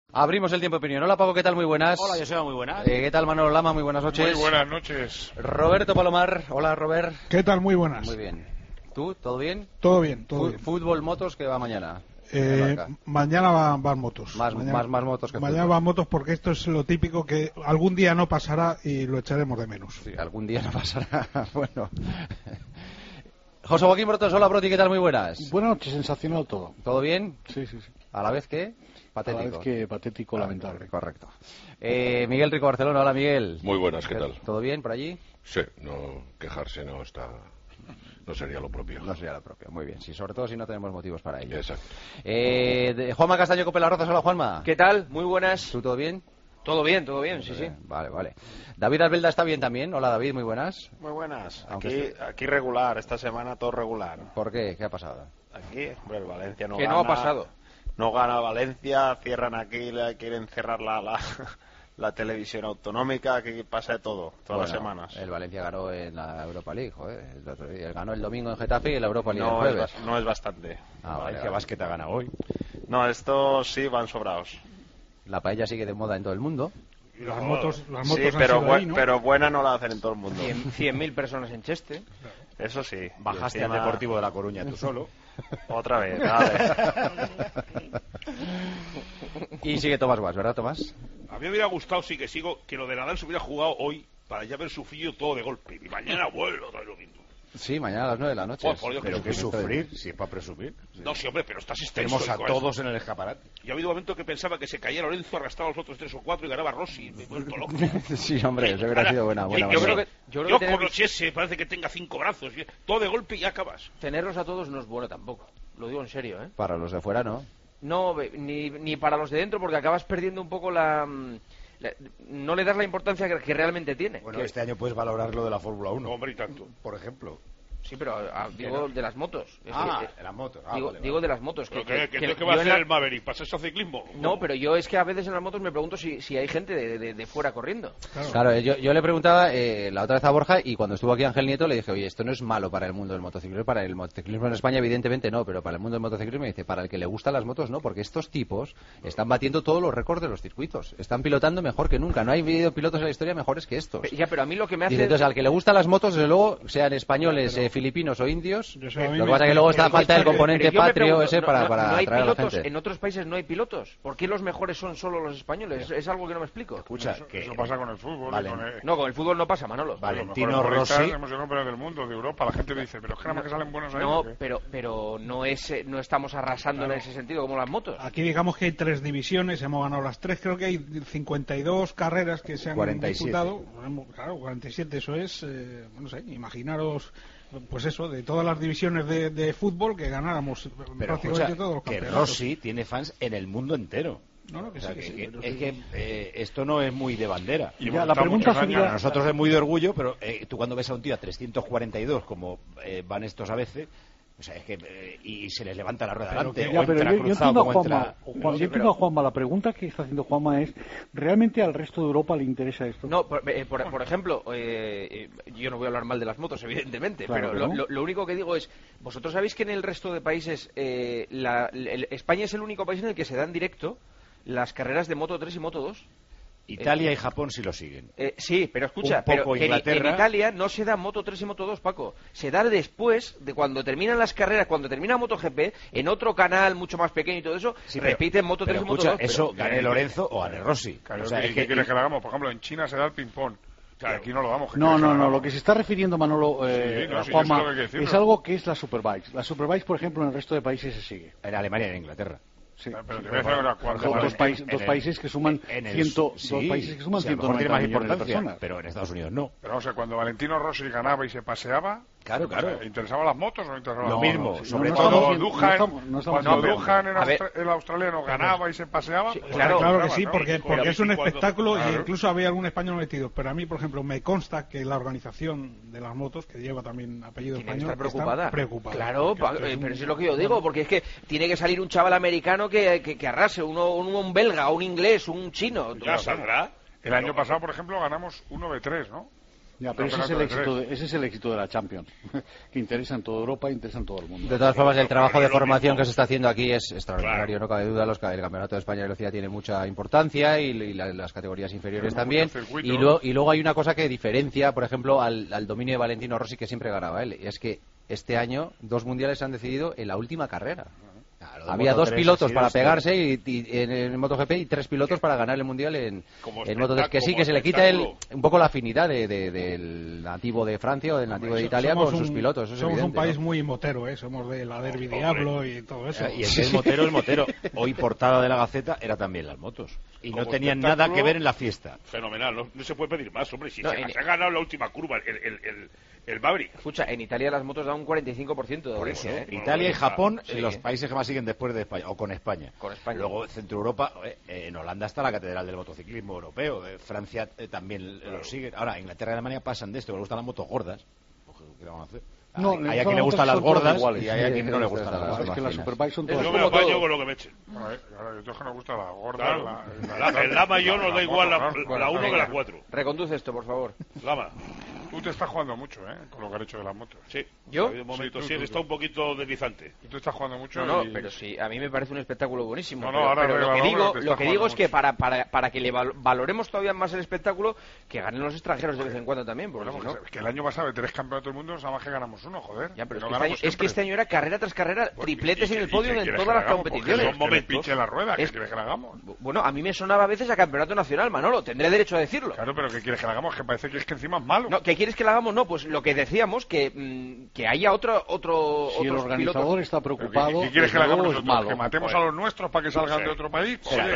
Abrimos el tiempo de opinión. Hola, Paco, ¿qué tal? Muy buenas. Hola, Joseba, muy buenas. ¿Qué tal, Manolo Lama? Muy buenas noches. Muy buenas noches. Roberto Palomar. Hola, Robert. ¿Qué tal? Muy buenas. Muy bien. ¿Tú? ¿Todo bien? Todo bien, todo bien. Fútbol, motos, ¿qué va mañana? Mañana van motos. Más motos que mañana fútbol. van motos porque esto es lo típico que algún día no pasará y lo echaremos de menos. Sí, algún día no pasará. Bueno. José Joaquín Brotos, hola, Broti, ¿qué tal? Muy buenas. Buenas noches, sensacional todo. ¿Todo bien? Sí. ¿A la vez que? Patético. A la vez que patético, lamentable. Correcto. Miguel Rico Barcelona, hola, Miguel. Muy buenas, ¿qué tal? ¿Todo bien por allí? Sí, no quejarse no sería lo propio. No sería lo propio, muy bien. Sí, sobre todo si no tenemos motivos para ello. Exacto. Juanma Castaño Copelarrozas, hola, Juanma. ¿Qué tal? Muy buenas. ¿Tú todo bien? Todo bien, sí. Vale. David Albelda está bien también. Hola, David, muy buenas. Muy buenas. Aquí regular, esta semana todo regular. ¿Por qué? ¿Qué ha pasado? Aquí, hombre, el Valencia no ¿Qué gana. no ha pasado? No gana Valencia, cierran aquí, quieren cerrar la televisión autonómica, aquí pasa de todo, todas las semanas. El Valencia ganó en la Europa League, joder. Ganó el domingo en Getafe y en la Europa League el jueves. No es bastante. Valencia Basket ha ganado hoy. No, estos sí van sobrados. La paella sigue de moda en todo el mundo. Y las motos sí, han sido ahí, ¿no? pero buena no la hacen en todo el mundo. 100.000 personas en Cheste. Eso sí. Bajaste al Deportivo de La Coruña tú solo. Otra vez, vale. Y sigue Tomás Guas, ¿verdad, Tomás? A mí me hubiera gustado, sí que sigo, que lo de Nadal se hubiera jugado hoy para ya haber sufrido todo de golpe. Y mañana vuelvo otra vez lo mismo. Sí, mañana a las 9 de la noche. Por Dios, pero que sufrir, si es para presumir. No, sí, hombre, pero estás extenso. Tenemos a todos en el escaparate. Y ha habido un momento que pensaba que se caía Lorenzo, arrastraba a los otros 3 o 4 y ganaba Rossi. Me he vuelto loco. Sí, hombre, eso hubiera sido buena. Yo creo que Djokovic parece que tenga 5 brazos. Todo de golpe y ya acabas. tenerlos a todos no es bueno tampoco. Lo digo en serio, ¿eh? Para los de fuera, ¿no? No, ni para los de dentro, porque acabas perdiendo un poco no le das la importancia que realmente tiene. Bueno, este año puedes valorar lo de la Fórmula 1. Hombre, y tanto. Por ejemplo. Sí, pero digo de las motos. De las motos. Digo de las motos. ¿Qué va a hacer el Maverick? ¿Pasarse a ciclismo? No, pero yo es que a veces en las motos me pregunto si hay gente de fuera corriendo. Claro, yo le preguntaba la otra vez a Borja y cuando estuvo aquí Ángel Nieto le dije, oye, esto no es malo para el mundo del motociclismo. Para el motociclismo en España evidentemente no, pero para el mundo del motociclismo dice, para el que le gustan las motos no, porque estos tipos están batiendo todos los récords de los circuitos. Están pilotando mejor que nunca. No hay pilotos en la historia mejores que estos. Ya, pero a mí lo que me hace... Dice, entonces, al que le gustan las motos, desde luego, sean españoles, filipinos o indios, lo que pasa es que luego está falta el componente patrio ese para atraer a la gente. En otros países no hay pilotos. ¿Por qué los mejores son solo los españoles? Es algo que no me explico. Escucha, eso pasa con el fútbol. Vale. No, con el fútbol no pasa, Manolo. Valentino Rossi. Hemos sido campeones del mundo, de Europa. La gente dice, pero es que nada más que salen buenos ahí. No, pero no estamos arrasando en ese sentido como las motos. Aquí digamos que hay 3 divisiones, hemos ganado las 3, creo que hay 52 carreras que se han 47. disputado. Claro, 47, eso es, no sé, imaginaros, pues eso, de todas las divisiones de fútbol que ganáramos Pero prácticamente escucha, todos los que campeonatos. Rossi tiene fans en el mundo entero. No, que O sea, sí, es que esto no es muy de bandera. Y Ya, la pregunta Para sería... nosotros es muy de orgullo, pero tú cuando ves a un tío a 342, como van estos a veces, o sea, es que y se les levanta la rueda delante, o entra yo cruzado entiendo a como Juanma, entra... yo entiendo a Juanma, la pregunta que está haciendo Juanma es, ¿realmente al resto de Europa le interesa esto? No, por ejemplo, yo no voy a hablar mal de las motos, evidentemente, Claro, pero ¿no? lo único que digo es, ¿vosotros sabéis que en el resto de países, España es el único país en el que se dan directo las carreras de Moto 3 y Moto 2? Italia y Japón sí lo siguen. Sí, pero escucha, Un poco que en Inglaterra. Italia no se da Moto 3 y Moto 2, Paco. Se da después de cuando terminan las carreras, cuando termina MotoGP, en otro canal mucho más pequeño y todo eso, repiten Moto 3 y Moto 2. Eso gane Lorenzo o gane Rossi. Claro, O sea, ¿qué quieres que le hagamos? Por ejemplo, en China se da el ping-pong. Y aquí no lo damos. No, lo que se está refiriendo Manolo, sí, Juanma, eso es lo que hay que decirlo. es algo que es la Superbikes. La Superbikes, por ejemplo, en el resto de países se sigue. En Alemania y en Inglaterra. Sí. Pero te voy a decir una cosa. Dos países que suman sí, 190 tiene más millones de importancia, personas. pero en Estados Unidos no. Pero vamos a ver, cuando Valentino Rossi ganaba y se paseaba, Claro. ¿le interesaban las motos o no interesaban Lo las mismo, motos? sobre Cuando todo... Duhan, el australiano, ganaba y se paseaba, Sí, pues Claro que sí, ¿no? porque es un espectáculo y Claro. incluso había algún español metido. Pero a mí, por ejemplo, me consta que la organización de las motos, que lleva también apellido Tiene que español, estar preocupada. está preocupada. Claro, Porque pero eso es lo que yo digo, porque es que tiene que salir un chaval americano que arrase, un belga, un inglés, un chino. Ya saldrá. El año pasado, por ejemplo, ganamos 1 de 3, ¿no? Ya, pero ese es el éxito de la Champions, que interesa en toda Europa e interesa en todo el mundo. De todas formas, el trabajo de formación que se está haciendo aquí es extraordinario, no cabe duda. El Campeonato de España de Velocidad tiene mucha importancia y las categorías inferiores también. Y luego hay una cosa que diferencia, por ejemplo, al dominio de Valentino Rossi, que siempre ganaba él, y es que este año 2 mundiales se han decidido en la última carrera. Claro, había 2 pilotos para pegarse y en el MotoGP y 3 pilotos para ganar el mundial en Moto3, que sí, que se le quita un poco la afinidad del nativo de Francia o del nativo de Italia con sus pilotos. Eso somos evidente, un país ¿no? muy motero, somos de la Derby Diablo y todo eso. Y el motero. Hoy portada de la Gaceta era también las motos. Y no tenían nada que ver en la fiesta. Fenomenal, no se puede pedir más, hombre. Si se ha ganado la última curva, el Maverick. Escucha, en Italia las motos dan un 45% de audiencia, Por eso, Italia y Japón, los países que más siguen después de España, o con España. Luego, Centro Europa, en Holanda está la catedral del motociclismo europeo, Francia también lo sigue. Ahora, Inglaterra y Alemania pasan de esto, les gustan las motos gordas. ¿Qué le vamos a hacer? No, hay a quien le gustan las gordas y hay a quien no le gustan las gordas. Es que las Superbikes son todas. Yo me apaño con lo que me echen. Yo que no gusta la gorda. El Lama y yo nos da igual la 1 que la 4. Reconduce esto, por favor. Lama. Tú te estás jugando mucho, con lo que han hecho de las motos. Sí. ¿Yo? Ha habido momentos, sí, está un poquito deslizante. Tú te estás jugando mucho. Pero sí, a mí me parece un espectáculo buenísimo. Ahora lo que digo es que para que le valoremos todavía más el espectáculo, que ganen los extranjeros de vez en cuando también. Porque no. Es que el año pasado de 3 campeonatos del mundo, nada más que ganamos uno, joder. Ya, pero es que este año era carrera tras carrera, tripletes en el podio en todas las competiciones. Que pinche la rueda, ¿qué quieres que le hagamos? Bueno, a mí me sonaba a veces a campeonato nacional, Manolo, tendré derecho a decirlo. Claro, pero ¿qué quieres que le hagamos? Que parece que es que encima es malo. No, ¿qué quieres que le hagamos? No, pues lo que decíamos, que haya otro si el organizador está preocupado, ¿qué quieres que le hagamos nosotros? Malo. ¿Que matemos a los nuestros para que salgan de otro país?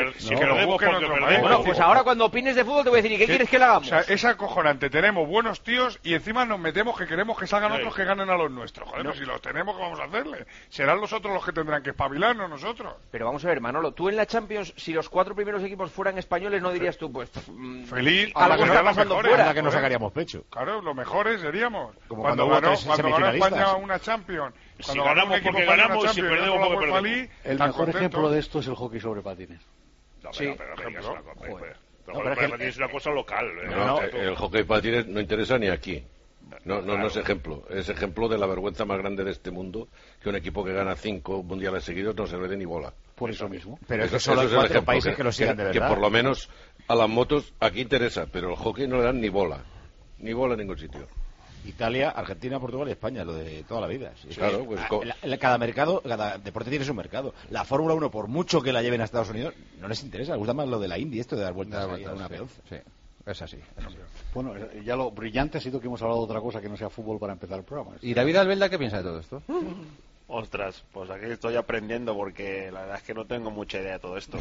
Bueno, pues ahora cuando opines de fútbol te voy a decir, ¿y qué quieres que le hagamos? O sea, es acojonante, tenemos buenos tíos y encima nos metemos que queremos que salgan otros que ganen a los nuestros. Joder, pues si los tenemos, ¿qué vamos a hacerle? Serán los otros los que tendrán que espabilar, no nosotros. Pero vamos a ver, Manolo, tú en la Champions, si los 4 primeros equipos fueran españoles, no dirías tú, pues... feliz, algo está pasando fuera. Que no sacaríamos pecho. Claro, los mejores seríamos. Como cuando ganó España una Champions. Si ganamos porque ganamos, si perdemos porque perdemos. El mejor ejemplo de esto es el hockey sobre patines. Sí, pero es una cosa local. El hockey patines no interesa ni aquí. No es ejemplo. Es ejemplo de la vergüenza más grande de este mundo, que un equipo que gana 5 mundiales seguidos no se le dé ni bola. Por eso mismo. Pero eso solo hay 4 países que lo sigan de verdad. Que por lo menos a las motos aquí interesa, pero el hockey no le dan ni bola. Ni bola en ningún sitio. Italia, Argentina, Portugal y España, lo de toda la vida. Sí, claro, pues cada mercado, cada deporte tiene su mercado. La Fórmula 1, por mucho que la lleven a Estados Unidos, no les interesa. Les gusta más lo de la Indy, esto de dar vueltas a una P11. Sí, es así. Bueno, ya lo brillante ha sido que hemos hablado de otra cosa que no sea fútbol para empezar el programa. ¿Y David Albelda qué piensa de todo esto? Ostras, pues aquí estoy aprendiendo porque la verdad es que no tengo mucha idea de todo esto.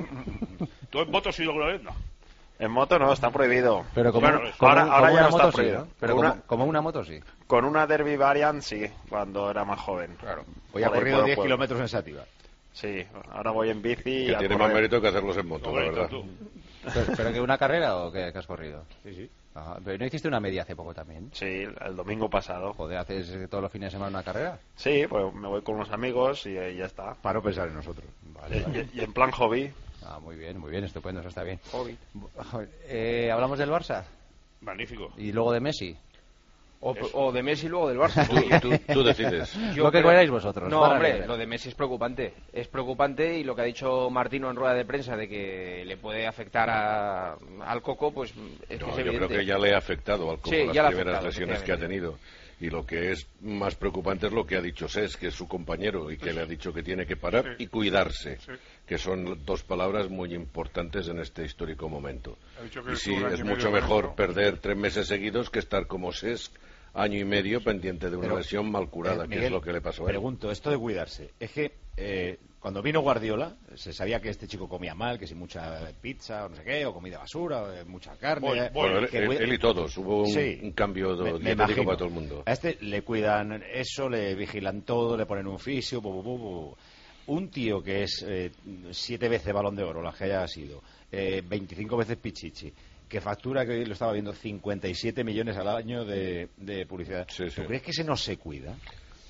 ¿Tú en moto has ido alguna vez? No. En moto no, está prohibido. Pero ahora ya no está prohibido. Sí, ¿no? Pero como una moto sí. Con una Derby Variant sí, cuando era más joven. Claro. Hoy ha corrido 10 kilómetros en Sátiva. Sí, ahora voy en bici. Que tiene más mérito que hacerlos en moto, la verdad. ¿Pero que una carrera o qué has corrido? Sí. Ajá. ¿Pero no hiciste una media hace poco también? Sí, el domingo pasado. Joder, ¿haces todos los fines de semana una carrera? Sí, pues me voy con unos amigos y ya está. Para no pensar en nosotros. Vale. Y en plan hobby. Muy bien, estupendo, eso está bien. Hobby. ¿Hablamos del Barça? Magnífico. ¿Y luego de Messi? O de Messi y luego del Barça. Tú decides. Lo que queráis vosotros. No, hombre, lo de Messi es preocupante. Es preocupante y lo que ha dicho Martino en rueda de prensa de que le puede afectar al Coco, pues es yo evidente. creo que ya le ha afectado al Coco las primeras lesiones que ha tenido. Y lo que es más preocupante es lo que ha dicho Cés, que es su compañero y que le ha dicho que tiene que parar y cuidarse, que son 2 palabras muy importantes en este histórico momento. Y sí, es mucho mejor perder 3 meses seguidos que estar como Cés año y medio pendiente de una lesión mal curada, Miguel, que es lo que le pasó a él. Pregunto, esto de cuidarse, es que cuando vino Guardiola se sabía que este chico comía mal, que si mucha pizza o no sé qué, o comida basura, o mucha carne. Él y todos, hubo un cambio dietético para todo el mundo. A este le cuidan eso, le vigilan todo, le ponen un fisio, un tío que es 7 veces Balón de Oro, las que haya sido, 25 veces Pichichi, que factura, que hoy lo estaba viendo, 57 millones al año de publicidad. Sí. ¿Tú crees que ese no se cuida?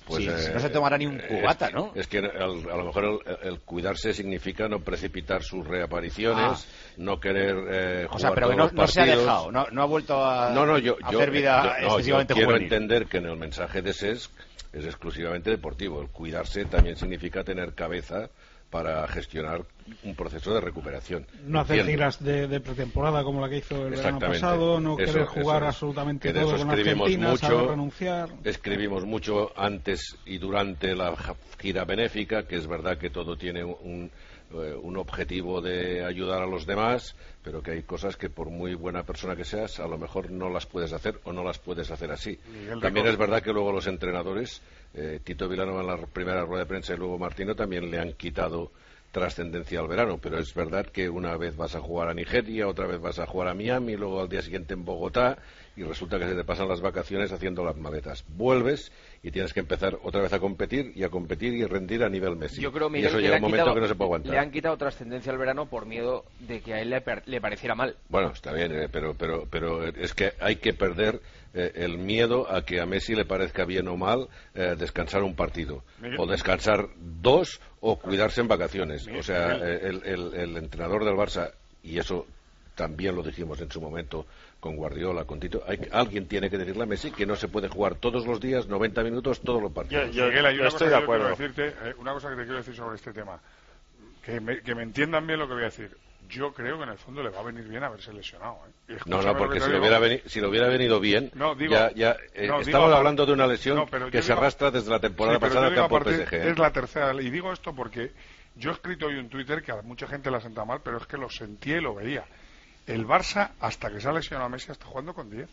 Pues, si no se tomará ni un cubata, ¿no? Es que a lo mejor el cuidarse significa no precipitar sus reapariciones, no querer jugar pero todos no se ha dejado, no ha vuelto a hacer vida excesivamente juvenil. Quiero entender que en el mensaje de SES es exclusivamente deportivo. El cuidarse también significa tener cabeza para gestionar un proceso de recuperación. No hacer giras de pretemporada como la que hizo el verano pasado, no querer jugar absolutamente todo con Argentina, saber renunciar. Escribimos mucho antes y durante la gira benéfica, que es verdad que todo tiene un objetivo de ayudar a los demás, pero que hay cosas que por muy buena persona que seas, a lo mejor no las puedes hacer o no las puedes hacer así. También es verdad que luego los entrenadores, Tito Vilanova en la primera rueda de prensa y luego Martino, también le han quitado trascendencia al verano, pero es verdad que una vez vas a jugar a Nigeria, otra vez vas a jugar a Miami, luego al día siguiente en Bogotá, y resulta que se te pasan las vacaciones haciendo las maletas. Vuelves y tienes que empezar otra vez a competir y rendir a nivel Messi. Yo creo, Miguel, y eso llega un momento que no se puede aguantar. Le han quitado trascendencia al verano por miedo de que a él le pareciera mal. Bueno, está bien, pero es que hay que perder el miedo a que a Messi le parezca bien o mal descansar un partido, o descansar dos, o cuidarse en vacaciones. O sea, el entrenador del Barça, y eso también lo dijimos en su momento con Guardiola, con Tito, alguien tiene que decirle a Messi que no se puede jugar todos los días 90 minutos todos los partidos. Yo estoy de acuerdo. Una cosa que te quiero decir sobre este tema, que me entiendan bien lo que voy a decir. Yo creo que en el fondo le va a venir bien haberse lesionado. No, porque si lo hubiera venido bien, estamos hablando de una lesión que se arrastra desde la temporada pasada al campo PSG. Es la tercera, y digo esto porque yo he escrito hoy en Twitter que a mucha gente la senta mal, pero es que lo sentía y lo veía. El Barça, hasta que se ha lesionado a Messi, está jugando con 10.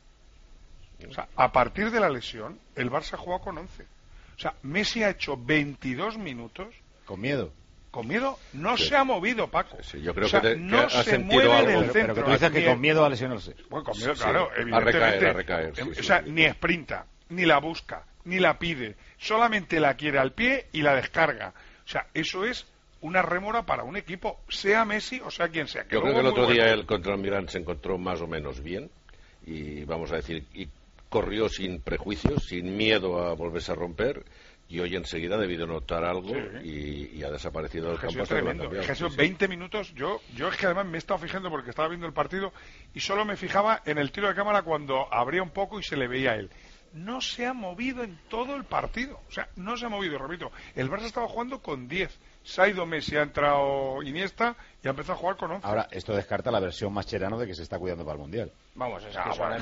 O sea, a partir de la lesión, el Barça ha jugado con 11. O sea, Messi ha hecho 22 minutos. Con miedo. Con miedo no se ha movido, Paco. Sí, yo creo no ha se mueve algo, del centro. Pero que tú dices que con miedo a lesionarse. Bueno, con miedo, claro, evidentemente. A recaer. O sea, ni sprinta, ni la busca, ni la pide. Solamente la quiere al pie y la descarga. O sea, eso es una rémora para un equipo, sea Messi o sea quien sea. Yo creo que el otro día él contra el Milán se encontró más o menos bien y vamos a decir, y corrió sin prejuicios, sin miedo a volverse a romper, y hoy enseguida ha debido notar algo y ha desaparecido del campo. Es tremendo. Jesús, 20 minutos, yo es que además me he estado fijando porque estaba viendo el partido y solo me fijaba en el tiro de cámara cuando abría un poco y se le veía a él. No se ha movido en todo el partido, o sea, no se ha movido, repito, el Barça estaba jugando con 10, se ha ido Messi, ha entrado Iniesta y ha empezado a jugar con 11. Ahora, esto descarta la versión Mascherano de que se está cuidando para el Mundial. Vamos, es que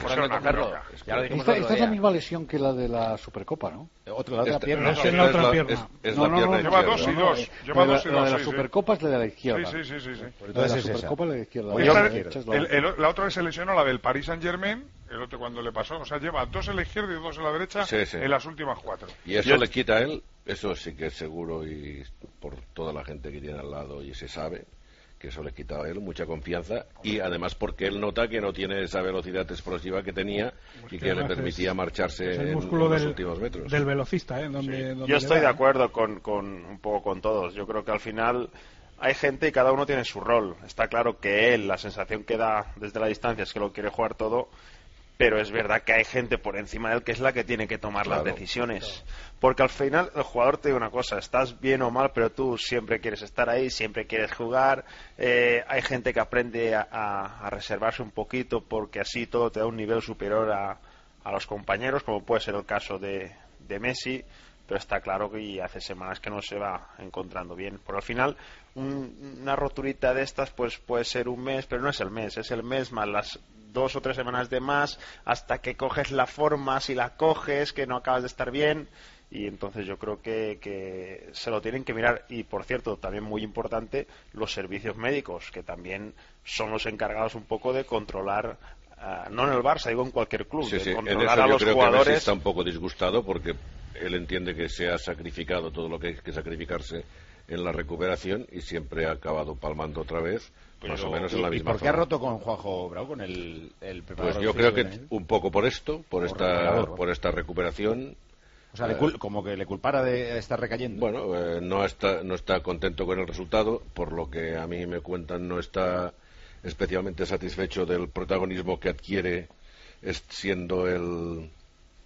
esta es la misma lesión que la de la Supercopa, ¿no? La otra pierna. Es en la otra pierna. No, lleva dos y dos. La de la Supercopa es la de la izquierda. Sí. La de la Supercopa es la de la izquierda. La otra vez se lesionó, la del Paris Saint-Germain, el otro cuando le pasó, o sea, lleva dos en la izquierda y dos en la derecha en las últimas 4. Y eso le quita a él, eso sí que es seguro, y por toda la gente que tiene al lado y se sabe que eso le quita a él mucha confianza, y además porque él nota que no tiene esa velocidad explosiva que tenía y que le permitía marcharse el en músculo los últimos metros. Del velocista, donde yo estoy de acuerdo con un poco con todos. Yo creo que al final hay gente y cada uno tiene su rol. Está claro que él, la sensación que da desde la distancia es que lo quiere jugar todo, pero es verdad que hay gente por encima de él que es la que tiene que tomar las decisiones. Porque al final el jugador te dice una cosa, estás bien o mal, pero tú siempre quieres estar ahí, siempre quieres jugar. Hay gente que aprende a reservarse un poquito porque así todo te da un nivel superior a los compañeros, como puede ser el caso de Messi, pero está claro que hace semanas que no se va encontrando bien. Por al final, una roturita de estas pues puede ser un mes, pero no es el mes más las 2 o 3 semanas de más, hasta que coges la forma, si la coges, que no acabas de estar bien, y entonces yo creo que se lo tienen que mirar. Y por cierto, también muy importante, los servicios médicos, que también son los encargados un poco de controlar, no en el Barça, digo en cualquier club, de controlar a los jugadores. Creo que Messi está un poco disgustado porque él entiende que se ha sacrificado todo lo que hay que sacrificarse en la recuperación y siempre ha acabado palmando otra vez, más o menos en la misma ¿Y por qué ha roto con Juanjo Bravo, con el preparador? Pues yo creo que un poco por esto, por esta recuperación. O sea, como que le culpara de estar recayendo. Bueno, no está contento con el resultado, por lo que a mí me cuentan no está especialmente satisfecho del protagonismo que adquiere siendo el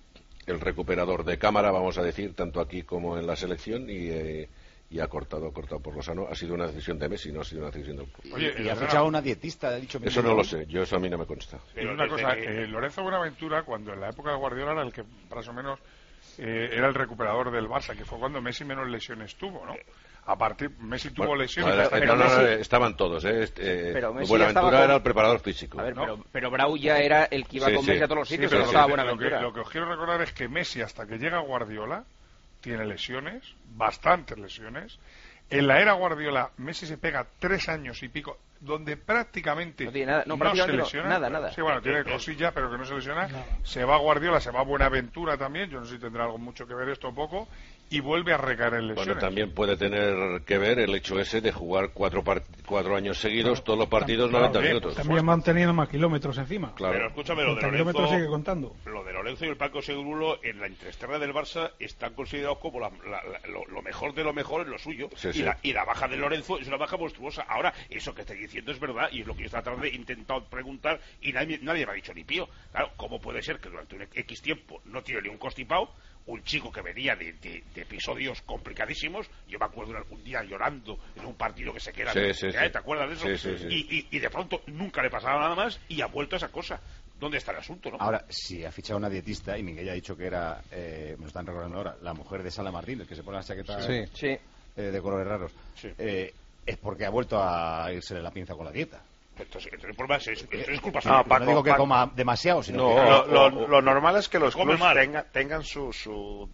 el recuperador de cámara, vamos a decir, tanto aquí como en la selección, y ha cortado por lo sano. Ha sido una decisión de Messi, no ha sido una decisión del... Oye, y ha fichado una dietista, ha dicho... Eso no lo sé, eso a mí no me consta. Pero una cosa, Lorenzo Buenaventura, cuando en la época de Guardiola era el que más o menos era el recuperador del Barça, que fue cuando Messi menos lesiones tuvo, ¿no? A partir, Messi tuvo lesiones. Estaban todos, pero Buenaventura era el preparador físico. A ver, pero Brau ya era el que iba con Messi a todos los sitios, pero no estaba Buenaventura. Lo que os quiero recordar es que Messi, hasta que llega Guardiola, tiene lesiones, bastantes lesiones. En la era Guardiola, Messi se pega 3 años y pico, donde prácticamente no se lesiona. Nada. Sí, bueno, tiene cosilla, pero que no se lesiona. Nada. Se va Guardiola, se va Buenaventura también, yo no sé si tendrá algo mucho que ver esto o poco, y vuelve a recaer en lesiones. Bueno, también puede tener que ver el hecho ese de jugar 4 años seguidos, todos los partidos 90 minutos. También manteniendo más kilómetros encima. Claro. Pero escúchame, lo de Lorenzo sigue contando. Lo de Lorenzo y el Paco Segurulo en la Intersterra del Barça están considerados como lo mejor de lo mejor en lo suyo. Sí, y la baja de Lorenzo es una baja monstruosa. Ahora, eso que estoy diciendo es verdad, y es lo que yo esta tarde he intentado preguntar y nadie me ha dicho ni pío. Claro, ¿cómo puede ser que durante un X tiempo no tiene ni un constipado? Un chico que venía de episodios complicadísimos, yo me acuerdo un día llorando en un partido que se queda, ¿te acuerdas de eso? Sí. Y de pronto nunca le pasaba nada más y ha vuelto a esa cosa. ¿Dónde está el asunto, no? Ahora, si ha fichado una dietista, y Miguel ya ha dicho que era, me lo están recordando ahora, la mujer de Sala Martínez, que se pone la chaqueta de colores raros, es porque ha vuelto a irse de la pinza con la dieta. Entonces el problema es culpa suya. No digo que coma demasiado, sino que... Lo normal es que los clubes tengan su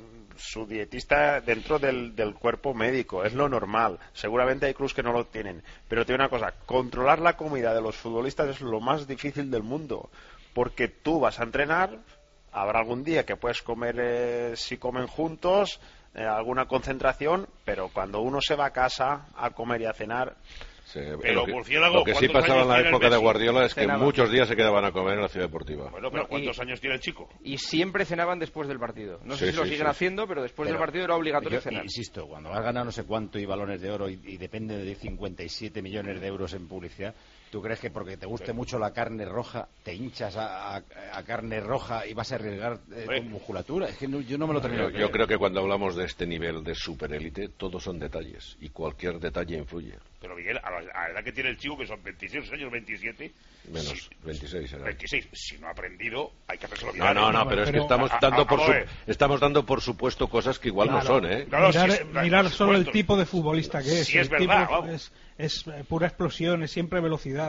dietista dentro del cuerpo médico, es lo normal. Seguramente hay clubes que no lo tienen, pero te digo una cosa, controlar la comida de los futbolistas es lo más difícil del mundo, porque tú vas a entrenar, habrá algún día que puedes comer, si comen juntos, alguna concentración, pero cuando uno se va a casa a comer y a cenar... Pero lo que sí pasaba en la época de Guardiola es que muchos días se quedaban a comer en la Ciudad Deportiva. Bueno, pero ¿cuántos años tiene el chico? Y siempre cenaban después del partido. No sé si lo siguen haciendo, pero después del partido era obligatorio cenar. Insisto, cuando has ganado no sé cuánto y balones de oro y depende de 57 millones de euros en publicidad, ¿tú crees que porque te guste mucho la carne roja te hinchas a carne roja y vas a arriesgar tu musculatura? Es que yo no me lo termino. Yo creo que cuando hablamos de este nivel de superélite, todos son detalles y cualquier detalle influye. Pero Miguel, a la edad que tiene el chico, que son 26 años, 27... Menos, 26 era. 26. Si no ha aprendido, hay que hacérselo mirar. No, pero es que estamos dando por supuesto cosas que igual no son, ¿eh? Mirar solo el tipo de futbolista que es. Si es verdad, vamos. Es pura explosión, es siempre velocidad.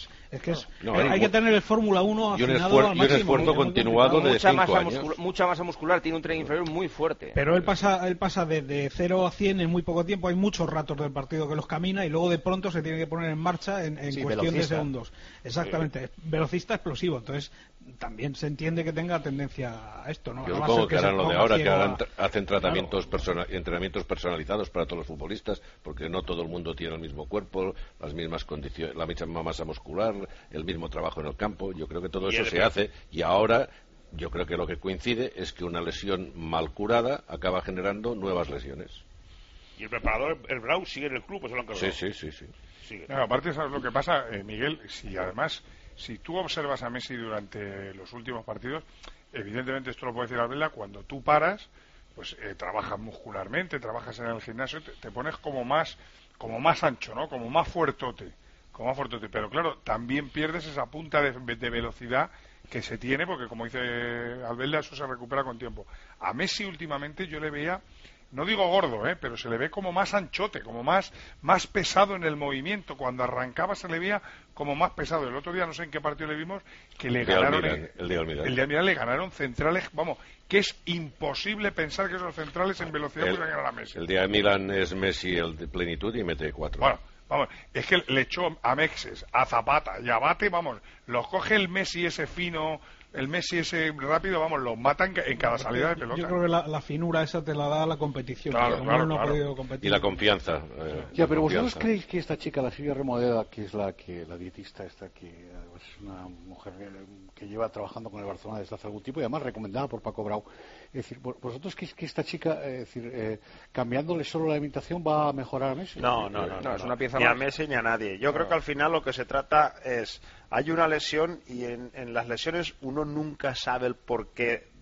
Hay que tener el Fórmula 1 afinado al máximo. Y un esfuerzo continuado de 5 años. Mucha masa muscular, tiene un tren inferior muy fuerte. Pero él pasa de 0 a 100 en muy poco tiempo. Hay muchos ratos del partido que los camina y luego de pronto se tiene que poner en marcha en cuestión de segundos. Exactamente, velocista explosivo. Entonces también se entiende que tenga tendencia a esto, ¿no? Yo supongo que harán lo de ahora, que hacen entrenamientos personalizados para todos los futbolistas, porque no todo el mundo tiene el mismo cuerpo, las mismas condiciones, la misma masa muscular, el mismo trabajo en el campo. Yo creo que todo eso se hace, y ahora yo creo que lo que coincide es que una lesión mal curada acaba generando nuevas lesiones. Y el preparador, el Brau, sigue en el club, eso lo han cargado. Sí. No, aparte, ¿sabes lo que pasa, Miguel? Si tú observas a Messi durante los últimos partidos, evidentemente esto lo puede decir Albela, cuando tú paras, pues trabajas muscularmente, trabajas en el gimnasio, te pones como más ancho, ¿no? Como más fuertote. Pero claro, también pierdes esa punta de velocidad que se tiene, porque como dice Albelda, eso se recupera con tiempo. A Messi últimamente yo le veía, no digo gordo, pero se le ve como más anchote, como más pesado en el movimiento. Cuando arrancaba se le veía como más pesado. El otro día, no sé en qué partido le vimos, que le ganaron... El de Almirán le ganaron centrales, vamos, que es imposible pensar que esos centrales en velocidad puedan ganar a Messi. El día de Milán es Messi el de plenitud y mete 4. Bueno, vamos, es que le echó a Mexes, a Zapata y a Bate, vamos, los coge el Messi ese fino, el Messi ese rápido, vamos, los matan en cada salida de pelota. Yo creo que la finura esa te la da la competición. Claro. No ha podido competir. Y la confianza. Pero vosotros creéis que esta chica, la Silvia Remodela, que es la dietista esta, que es una mujer que lleva trabajando con el Barcelona desde hace algún tiempo y además recomendada por Paco Brau, es decir, ¿vosotros creéis que esta chica, cambiándole solo la alimentación va a mejorar a Messi? No, es una pieza ni más. a Messi ni a nadie. Yo creo que al final lo que se trata es, hay una lesión y en las lesiones uno nunca sabe el porqué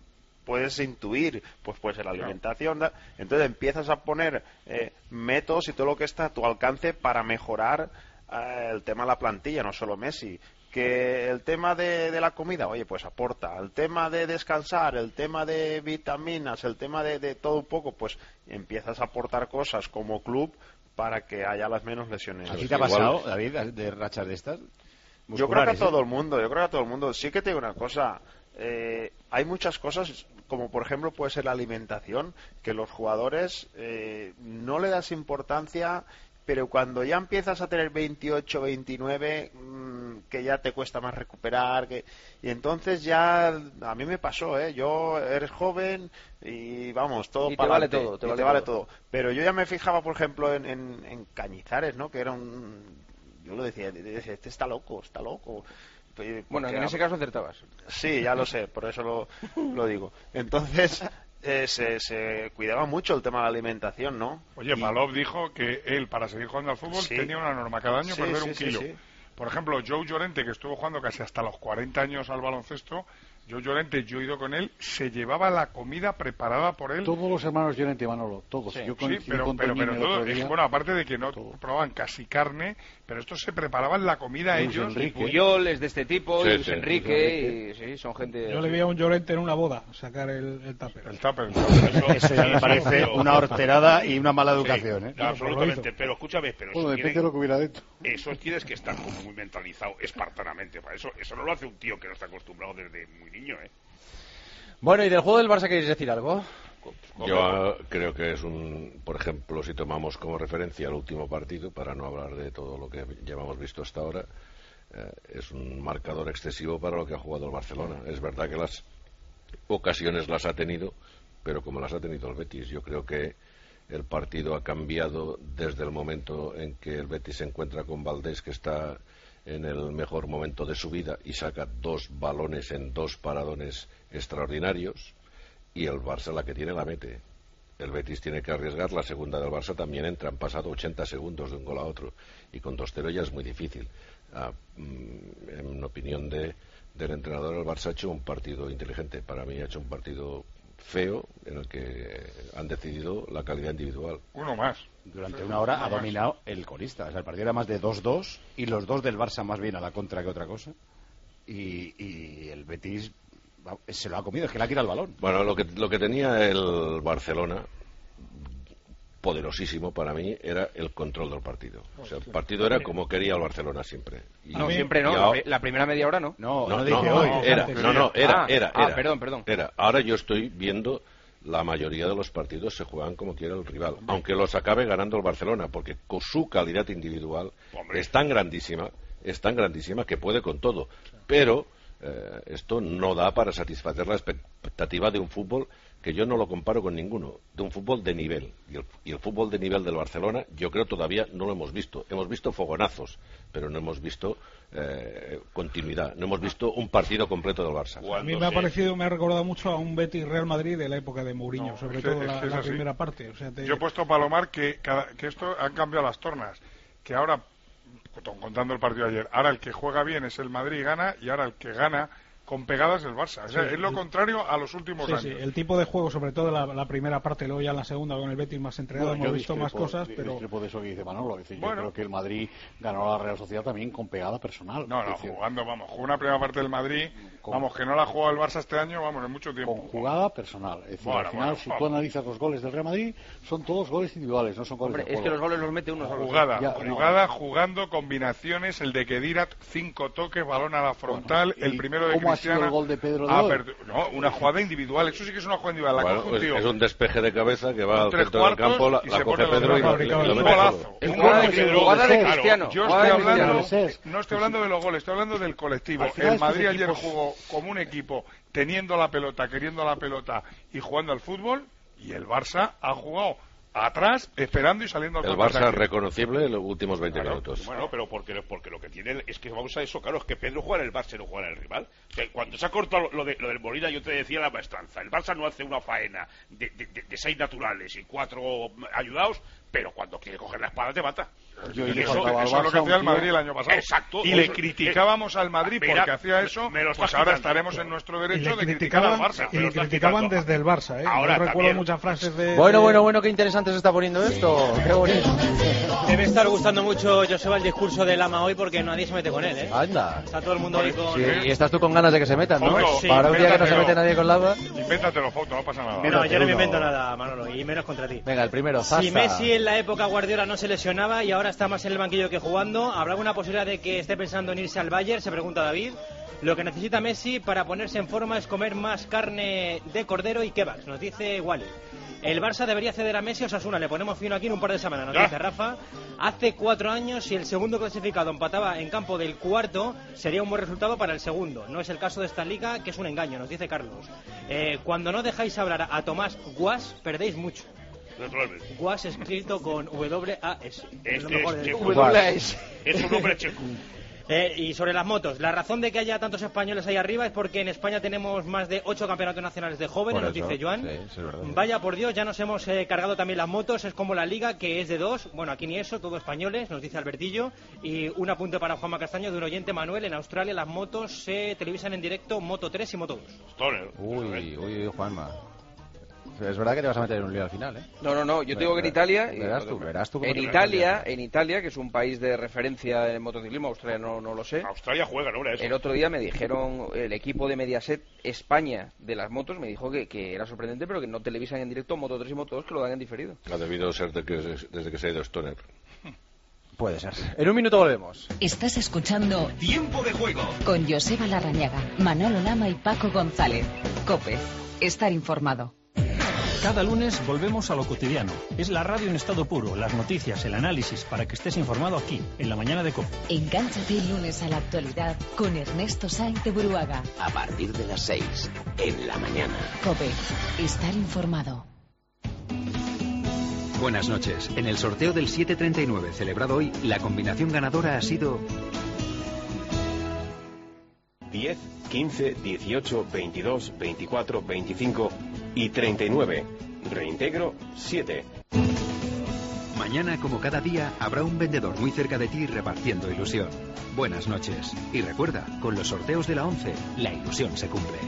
puedes intuir, pues puede ser la alimentación, entonces empiezas a poner métodos y todo lo que está a tu alcance para mejorar el tema de la plantilla, no solo Messi. Que el tema de la comida, oye, pues aporta. El tema de descansar, el tema de vitaminas, el tema de todo un poco, pues empiezas a aportar cosas como club para que haya las menos lesiones. ¿A ti te ha pasado, David, de rachas de estas? Yo creo que a todo el mundo, Sí que te digo una cosa, hay muchas cosas, como por ejemplo puede ser la alimentación, que los jugadores no le das importancia, pero cuando ya empiezas a tener 28, 29, que ya te cuesta más recuperar, y entonces ya a mí me pasó, yo eres joven y vamos, todo y para te vale todo. Pero yo ya me fijaba, por ejemplo, en Cañizares, ¿no? Que era yo lo decía, este está loco. Bueno, en ese caso acertabas. Sí, ya lo sé, por eso lo digo. Entonces se cuidaba mucho el tema de la alimentación, ¿no? Oye, Palov dijo que él, para seguir jugando al fútbol, tenía una norma cada año perder 1 kilo. Por ejemplo, Joe Llorente, que estuvo jugando casi hasta los 40 años al baloncesto, Joe Llorente, yo he ido con él, se llevaba la comida preparada por él. Todos los hermanos Llorente, Manolo, todos. Sí, pero todo, bueno, aparte de que no probaban casi carne, pero estos se preparaban la comida Luis ellos. Enrique. Puyol es de este tipo, y Luis Enrique, son gente... Yo le vi a un Llorente en una boda sacar el tupper. El tupper. Eso ya me parece una horterada y una mala educación, Absolutamente, pero escúchame, bueno, depende de lo que hubiera dentro. Eso tienes que estar como muy mentalizado espartanamente para eso. Eso no lo hace un tío que no está acostumbrado desde muy niño, Bueno, ¿y del juego del Barça queréis decir algo? Yo creo que es por ejemplo, si tomamos como referencia el último partido, para no hablar de todo lo que llevamos visto hasta ahora, es un marcador excesivo para lo que ha jugado el Barcelona. Es verdad que las ocasiones las ha tenido, pero como las ha tenido el Betis, yo creo que el partido ha cambiado desde el momento en que el Betis se encuentra con Valdés, que está en el mejor momento de su vida y saca 2 balones en 2 paradones extraordinarios, y el Barça la que tiene la mete. El Betis tiene que arriesgar, la segunda del Barça también entra, han pasado 80 segundos de un gol a otro, y con 2-0 ya es muy difícil. En opinión del entrenador, el Barça ha hecho un partido inteligente. Para mí ha hecho un partido feo, en el que han decidido la calidad individual. Uno más. Durante una hora ha dominado el colista. O sea, el partido era más de 2-2 y los 2 del Barça más bien a la contra que otra cosa. Y el Betis se lo ha comido, es que le ha quitado el balón. Bueno, lo que tenía el Barcelona, poderosísimo para mí, era el control del partido. O sea, el partido era como quería el Barcelona siempre. No, siempre no. La primera media hora no. No dije hoy. Era. Perdón. Ahora yo estoy viendo la mayoría de los partidos se juegan como quiera el rival, aunque los acabe ganando el Barcelona, porque con su calidad individual es tan grandísima que puede con todo. Pero esto no da para satisfacer la expectativa de un fútbol que yo no lo comparo con ninguno, de un fútbol de nivel. Y el fútbol de nivel del Barcelona yo creo todavía no lo hemos visto. Hemos visto fogonazos, pero no hemos visto continuidad, no hemos visto un partido completo del Barça. A mí me ha recordado mucho a un Betis Real Madrid de la época de Mourinho, sobre todo la primera parte. O sea, Yo he puesto, Palomar, que esto han cambiado las tornas, que ahora, contando el partido de ayer, ahora el que juega bien es el Madrid y gana, y ahora el que gana con pegadas el Barça. O sea, es lo contrario a los últimos años. Sí, el tipo de juego, sobre todo la primera parte, luego ya en la segunda con el Betis más entregado, hemos visto más cosas, pero... discrepo de eso que dice Manolo. Yo creo que el Madrid ganó a la Real Sociedad también con pegada personal. Jugó una primera parte del Madrid, que no la ha jugado el Barça este año, en mucho tiempo. Con jugada personal. Es decir, al final, si tú analizas los goles del Real Madrid, son todos goles individuales, no son goles de juego. Es que los goles los mete uno solo. Jugando, combinaciones, el de Khedirat, 5 toques, balón a la frontal, el primero de Cristiano. El gol de Pedro una jugada individual, eso sí que es una jugada individual. Es un despeje de cabeza que va al centro del campo, la coge Pedro y lo mete. Es jugada de Cristiano. Yo no estoy hablando de los goles, estoy hablando del colectivo. El Madrid ayer jugó como un equipo, teniendo la pelota, queriendo la pelota y jugando al fútbol, y el Barça ha jugado atrás, esperando y saliendo al contraataque. El Barça reconocible en los últimos 20 minutos. Bueno, pero porque lo que tiene es que vamos a eso, claro, es que Pedro juega en el Barça y no juega en el rival. O sea, cuando se ha cortado lo del Molina, yo te decía la maestranza. El Barça no hace una faena de 6 naturales y 4 ayudados pero cuando quiere coger la espada te mata. Eso es lo que hacía el Madrid el año pasado. Exacto. Y le criticábamos al Madrid porque hacía eso, pues ahora estaremos en nuestro derecho de criticar al Barça. Y le criticaban desde el Barça, ¿eh? Ahora yo recuerdo muchas frases de... Bueno, qué interesante se está poniendo esto. Qué bonito. Debe estar gustando mucho, Joseba, el discurso de Lama hoy porque nadie se mete con él, ¿eh? Anda. Está todo el mundo ahí con... Sí, y estás tú con ganas de que se metan, ¿no? Sí, para un día que no se mete nadie con Lama. Invéntatelo, Foto, no pasa nada. No, yo no me invento nada, Manolo, y menos contra ti. Venga, el primero, Zaza. Si Messi en la época Guardiola no se lesionaba y ahora está más en el banquillo que jugando, ¿habrá alguna posibilidad de que esté pensando en irse al Bayern? Se pregunta David. Lo que necesita Messi para ponerse en forma es comer más carne de cordero y kebabs, nos dice Wally. El Barça debería ceder a Messi o Osasuna, le ponemos fino aquí en un par de semanas, nos dice Rafa. Hace 4 años, si el segundo clasificado empataba en campo del cuarto, sería un buen resultado para el segundo. No es el caso de esta liga, que es un engaño, nos dice Carlos. Cuando no dejáis hablar a Tomás Guas, perdéis mucho. Guas escrito con W-A-S. Es lo mejor de W-A-S. Es un nombre checo. Y sobre las motos, la razón de que haya tantos españoles ahí arriba es porque en España tenemos más de 8 campeonatos nacionales de jóvenes, nos dice Joan. Sí, Vaya por Dios, ya nos hemos cargado también las motos, es como la liga que es de 2, bueno, aquí ni eso, todos españoles, nos dice Albertillo. Y un apunte para Juanma Castaño de un oyente, Manuel, en Australia las motos se televisan en directo, Moto 3 y Moto 2. Uy, Juanma. Es verdad que te vas a meter en un lío al final, ¿eh? No, yo te digo que en Italia... Verás tú en Italia, que es un país de referencia en motociclismo, Australia no lo sé. Australia juega, ¿no? Eso. El otro día me dijeron, el equipo de Mediaset España de las motos me dijo que era sorprendente, pero que no televisan en directo Moto 3 y Moto 2, que lo dan en diferido. Ha debido ser desde que se ha ido Stoner. Puede ser. En un minuto volvemos. Estás escuchando Tiempo de Juego con Joseba Larrañaga, Manolo Lama y Paco González. COPE. Estar informado. Cada lunes volvemos a lo cotidiano. Es la radio en estado puro, las noticias, el análisis, para que estés informado aquí, en la mañana de COPE. Engánchate el lunes a la actualidad con Ernesto Sainz de Buruaga. A partir de las 6, en la mañana. COPE. Estar informado. Buenas noches. En el sorteo del 739 celebrado hoy, la combinación ganadora ha sido 10, 15, 18, 22, 24, 25 y 39. Reintegro 7. Mañana, como cada día, habrá un vendedor muy cerca de ti repartiendo ilusión. Buenas noches. Y recuerda, con los sorteos de la 11, la ilusión se cumple.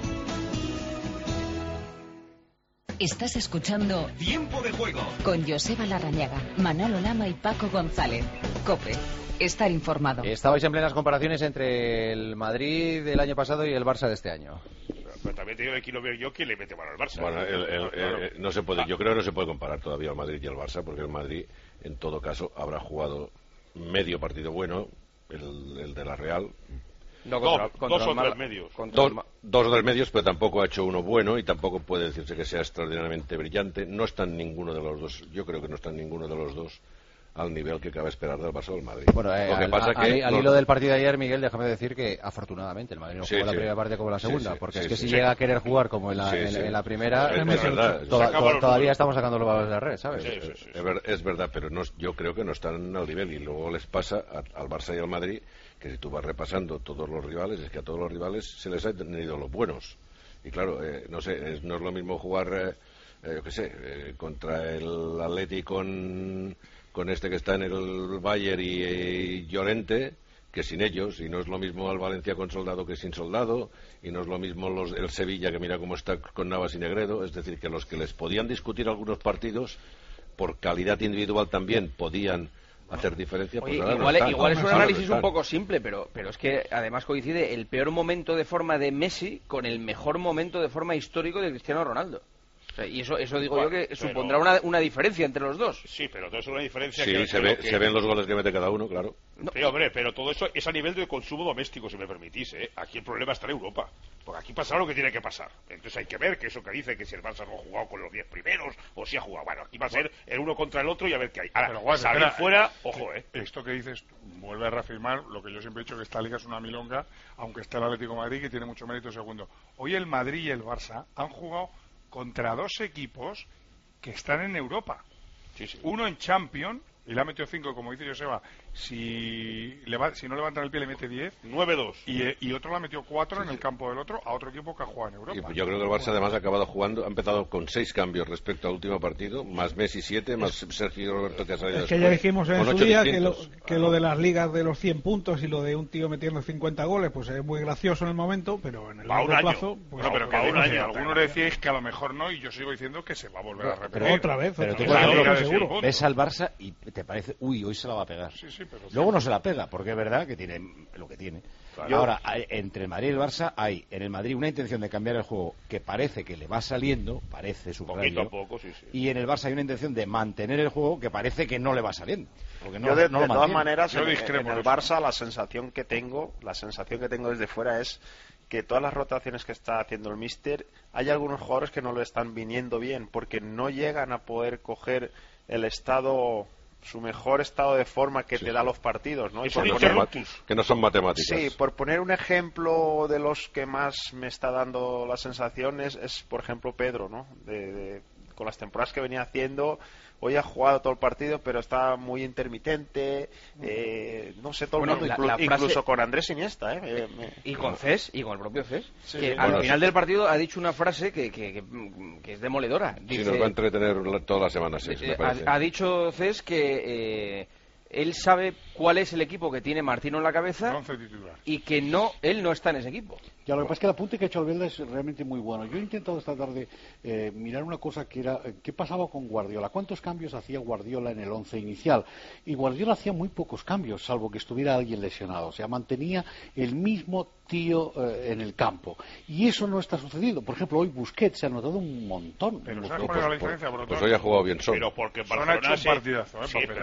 Estás escuchando Tiempo de Juego con Joseba Larrañaga, Manolo Lama y Paco González. COPE. Estar informado. Estabais en plenas comparaciones entre el Madrid del año pasado y el Barça de este año. Pero también te digo que quiero ver yo quién le mete mano al Barça. Bueno, no se puede, yo creo que no se puede comparar todavía al Madrid y al Barça, porque el Madrid, en todo caso, habrá jugado medio partido bueno, el de la Real. No, contra dos o tres medios. Dos o tres medios, pero tampoco ha hecho uno bueno y tampoco puede decirse que sea extraordinariamente brillante. No está en ninguno de los dos, yo creo que no está en ninguno de los dos al nivel que cabe esperar del Barça o del Madrid. Bueno, al hilo del partido de ayer, Miguel, déjame decir que afortunadamente el Madrid no jugó la primera parte como la segunda, porque es que si llega a querer jugar como en la primera, es verdad, todavía estamos sacando los balones de la red, ¿sabes? Es verdad, pero yo creo que no están al nivel, y luego les pasa al Barça y al Madrid que si tú vas repasando todos los rivales, es que a todos los rivales se les ha tenido los buenos. Y claro, no es lo mismo jugar, contra el Atleti con este que está en el Bayern y Llorente, que sin ellos, y no es lo mismo al Valencia con Soldado que sin Soldado, y no es lo mismo el Sevilla, que mira cómo está con Navas y Negredo. Es decir, que los que les podían discutir algunos partidos, por calidad individual también podían hacer diferencia. Pues igual es un análisis un poco simple, pero es que además coincide el peor momento de forma de Messi con el mejor momento de forma histórico de Cristiano Ronaldo. Y eso digo yo que supondrá una diferencia entre los dos. Sí, pero todo es una diferencia. Sí, se ven los goles que mete cada uno, claro. No, sí, hombre, pero todo eso es a nivel de consumo doméstico, si me permitís, ¿eh? Aquí el problema está en Europa. Porque aquí pasa lo que tiene que pasar. Entonces hay que ver que eso que dice, que si el Barça no ha jugado con los 10 primeros, o si ha jugado. Bueno, aquí va a ser el uno contra el otro y a ver qué hay. Ahora, pero, salir fuera, ojo, Esto que dices vuelve a reafirmar lo que yo siempre he dicho, que esta liga es una milonga, aunque está el Atlético de Madrid, que tiene mucho mérito segundo. Hoy el Madrid y el Barça han jugado contra dos equipos que están en Europa. Sí. Uno en Champions, y le ha metido 5, como dice Joseba, si no levantan el pie le mete 10. 9-2. Y otro le metió 4 en el campo del otro a otro equipo que ha jugado en Europa. Yo creo que el Barça además ha acabado jugando, ha empezado con 6 cambios respecto al último partido, más Messi 7, más Sergio Roberto que ha salido después. Es que ya dijimos en su día que lo de las ligas de los 100 puntos y lo de un tío metiendo 50 goles, pues es muy gracioso en el momento, pero en el largo plazo... Pues, no, pero cada un año. Algunos decíais que a lo mejor no, y yo sigo diciendo que se va a volver a repetir. Pero otra vez. Pero tú, por ejemplo, seguro. Ves al Barça y te parece, hoy se la va a pegar. Sí, pero luego no se la pega, porque es verdad que tiene lo que tiene. Claro. Ahora, entre el Madrid y el Barça hay en el Madrid una intención de cambiar el juego que parece que le va saliendo, poquito a poco, sí. Y en el Barça hay una intención de mantener el juego que parece que no le va saliendo. Porque yo de todas maneras, en el Barça la sensación que tengo desde fuera es que todas las rotaciones que está haciendo el míster, hay algunos jugadores que no lo están viniendo bien, porque no llegan a poder coger su mejor estado de forma que te da los partidos, ¿no? Y que no son matemáticas. Sí, por poner un ejemplo de los que más me está dando la sensación es por ejemplo, Pedro, ¿no? Con las temporadas que venía haciendo, hoy ha jugado todo el partido, pero está muy intermitente, no sé, todo el mundo, incluso con Andrés Iniesta, y con Cés, y con el propio Cés, que al final del partido ha dicho una frase que es demoledora. Dice, nos va a entretener todas las semanas, me parece. Ha dicho Cés que él sabe cuál es el equipo que tiene Martino en la cabeza y que él no está en ese equipo. Ya, lo que pasa es que el apunte que ha hecho Albelda es realmente muy bueno. Yo he intentado esta tarde mirar una cosa que era ¿qué pasaba con Guardiola? ¿Cuántos cambios hacía Guardiola en el 11 inicial? Y Guardiola hacía muy pocos cambios, salvo que estuviera alguien lesionado. O sea, mantenía el mismo tío en el campo. Y eso no está sucediendo. Por ejemplo, hoy Busquets se ha notado un montón. Pero ¿sabes cuál es la diferencia? Pues hoy ha jugado bien Son. Pero porque Son ha hecho un partidazo,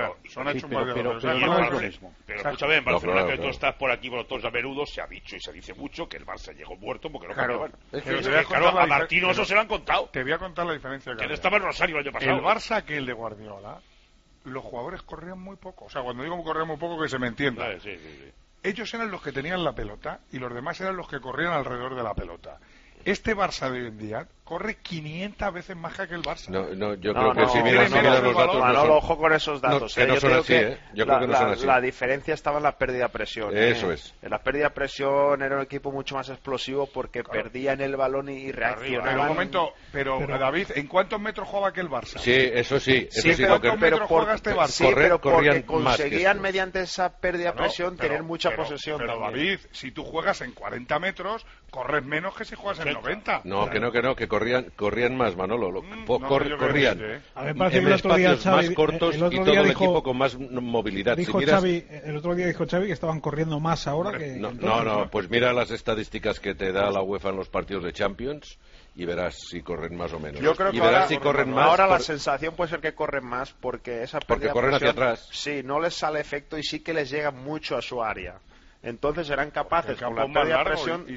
pero no es lo mismo. Pero escúchame, en Barcelona, que tú estás por aquí, por todos a menudo, se ha dicho y se dice mucho que el Barça llegó muerto porque no cambiaban. Claro, a Martino eso se lo han contado. Te voy a contar la diferencia. Que él estaba en Rosario el año pasado. El Barça, que el de Guardiola, los jugadores corrían muy poco. O sea, cuando digo corrían muy poco, que se me entienda. Sí. Ellos eran los que tenían la pelota y los demás eran los que corrían alrededor de la pelota. Este Barça de hoy en día corre 500 veces más que aquel Barça. Yo creo que si miras los datos... Manolo, ojo con esos datos. Que no son así, Yo creo que no son así. La diferencia estaba en la pérdida de presión. Eso es. En la pérdida de presión era un equipo mucho más explosivo porque perdían el balón y reaccionaban. Pero un momento, pero David, ¿en cuántos metros jugaba aquel Barça? Sí, eso sí. ¿Cuántos metros juega este Barça? Sí, pero porque conseguían mediante esa pérdida de presión tener mucha posesión. Pero David, si tú juegas en 40 metros, corres menos que si juegas en 90. No, que corrían más, Manolo. Corrían en espacios más cortos y todo el equipo con más movilidad. El otro día dijo Xavi que estaban corriendo más ahora que... No, pues mira las estadísticas que te da la UEFA en los partidos de Champions y verás si corren más o menos. Yo creo que ahora la sensación puede ser que corren más porque esa pérdida corren hacia atrás. Sí, no les sale efecto y sí que les llega mucho a su área. Entonces eran capaces, con la pérdida de presión,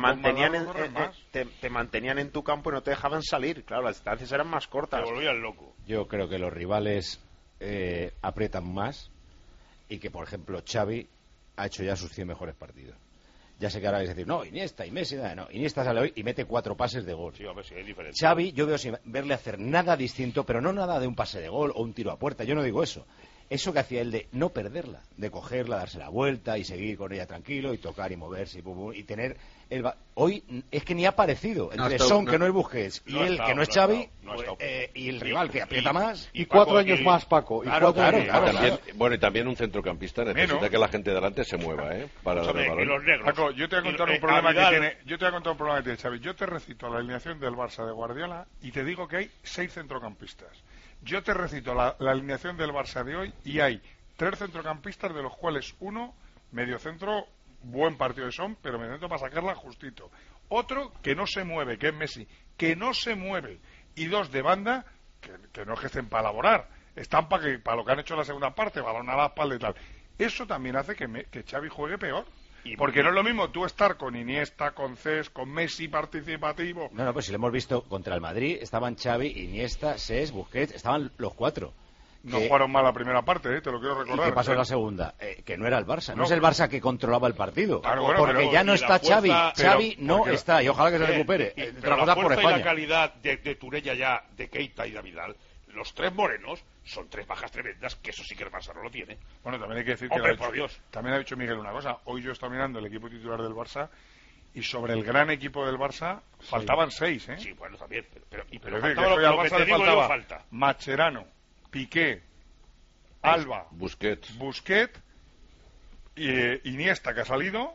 te mantenían en tu campo y no te dejaban salir. Claro, las distancias eran más cortas. Te volvían loco. Yo creo que los rivales aprietan más y que, por ejemplo, Xavi ha hecho ya sus 100 mejores partidos. Ya sé que ahora vais a decir, no, Iniesta y Messi, no, Iniesta sale hoy y mete 4 pases de gol. Sí, hombre, sí, es diferente. Xavi, yo veo sin verle hacer nada distinto, pero no nada de un pase de gol o un tiro a puerta, yo no digo eso. Eso que hacía él de no perderla, de cogerla, darse la vuelta y seguir con ella tranquilo y tocar y moverse y tener... Hoy es que ni ha aparecido entre Son, que no es Busquets, y él, que no es Xavi, y el rival que aprieta más. Y 4 años más, Paco. Claro. Bueno, y también un centrocampista necesita que la gente delante se mueva, para dar el balón. Paco, yo te voy a contar un problema que tiene Xavi. Yo te recito la alineación del Barça de Guardiola y te digo que hay 6 centrocampistas. Yo te recito la alineación del Barça de hoy y hay 3 centrocampistas, de los cuales uno mediocentro, buen partido de Son, pero mediocentro para sacarla justito. Otro que no se mueve, que es Messi, que no se mueve. Y 2 de banda, que no es que estén para elaborar, están para lo que han hecho en la segunda parte, balón a la espalda y tal. Eso también hace que Xavi juegue peor. Porque no es lo mismo tú estar con Iniesta, con Cés, con Messi participativo. No, pues si lo hemos visto contra el Madrid, estaban Xavi, Iniesta, Cés, Busquets, estaban los 4. No jugaron mal la primera parte, te lo quiero recordar. ¿Y qué pasó en la segunda? Que no era el Barça, no es el Barça que controlaba el partido. Claro, porque ya no está Xavi, Xavi no está, y ojalá que se recupere. Pero la fuerza y la calidad de Turella ya, de Keita y de Vidal, los 3 morenos son 3 bajas tremendas, que eso sí que el Barça no lo tiene. Bueno, también hay que decir Hombre, que por Dios. También ha dicho Miguel una cosa. Hoy yo estaba mirando el equipo titular del Barça y sobre el gran equipo del Barça faltaban 6, ¿eh? Sí, bueno, también. Pero es decir, que hoy al Barça le faltaba Mascherano, Piqué, Alba, Busquets, Iniesta, que ha salido...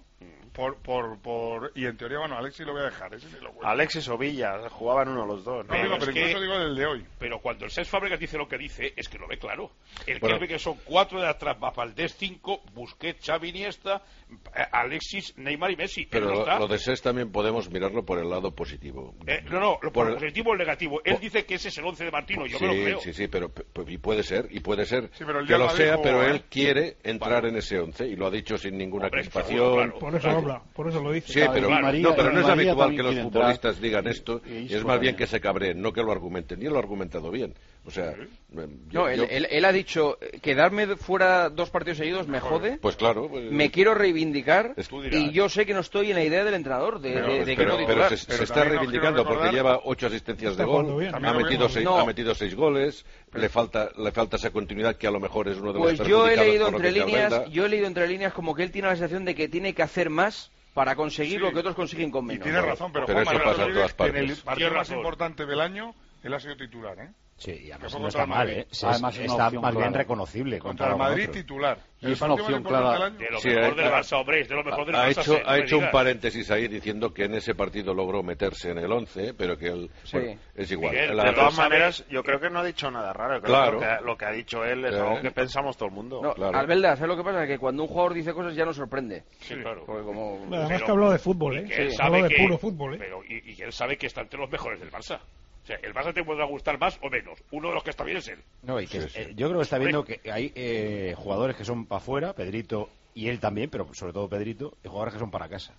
y en teoría, bueno, Alexis lo voy a dejar. Ese sí lo Alexis o Villa, jugaban uno de los dos. ¿No? Pero incluso digo del de hoy. Pero cuando el Cesc Fábregas dice lo que dice, es que lo ve claro. El que ve que son 4 de atrás, Valdés 5, Busquets, Xavi, Iniesta, Alexis, Neymar y Messi. Pero lo de Cesc también podemos mirarlo por el lado positivo. Por el positivo o el negativo. Él dice que ese es el 11 de Martino, yo me lo creo. Sí, pero y puede ser sí, que lo sea, pero él quiere entrar en ese 11 y lo ha dicho sin ninguna crispación. Por eso habla, por eso lo dice. Sí, pero no es habitual que los futbolistas digan esto, es más bien que se cabreen, no que lo argumenten, y él lo ha argumentado bien. O sea, él ha dicho, quedarme fuera 2 partidos seguidos me jode, pues claro, me quiero reivindicar, y yo sé que no estoy en la idea del entrenador de que no titular. Pero se está reivindicando porque lleva 8 asistencias de gol, ha metido 6 goles, le falta esa continuidad que a lo mejor es uno de los perjudicados. Yo he leído entre líneas como que él tiene la sensación de que tiene que hacer más para conseguir lo que otros consiguen con menos. Y tiene razón, pero eso pasa en todas partes. En el partido más importante del año, él ha sido titular, ¿eh? Sí, y además no está mal, ¿eh? Además está más bien reconocible. Contra el Madrid titular. Y es una opción clara. De lo mejor del Barça, hombre, de lo mejor del Barça. Ha hecho un paréntesis ahí diciendo que en ese partido logró meterse en el 11, pero que él es igual. Miguel, de todas maneras, yo creo que no ha dicho nada raro. Creo que lo que ha dicho él es algo que pensamos todo el mundo. Albelda, ¿sabes lo que pasa? Que cuando un jugador dice cosas ya nos sorprende. Sí, claro. Además que habló de fútbol, ¿eh? Habló de puro fútbol, ¿eh? Y él sabe que está entre los mejores del Barça. O sea, el Barça te podrá gustar más o menos. Uno de los que está bien es él. No, y que yo creo que está viendo que hay jugadores que son para afuera, Pedrito y él también, pero sobre todo Pedrito, y jugadores que son para casa.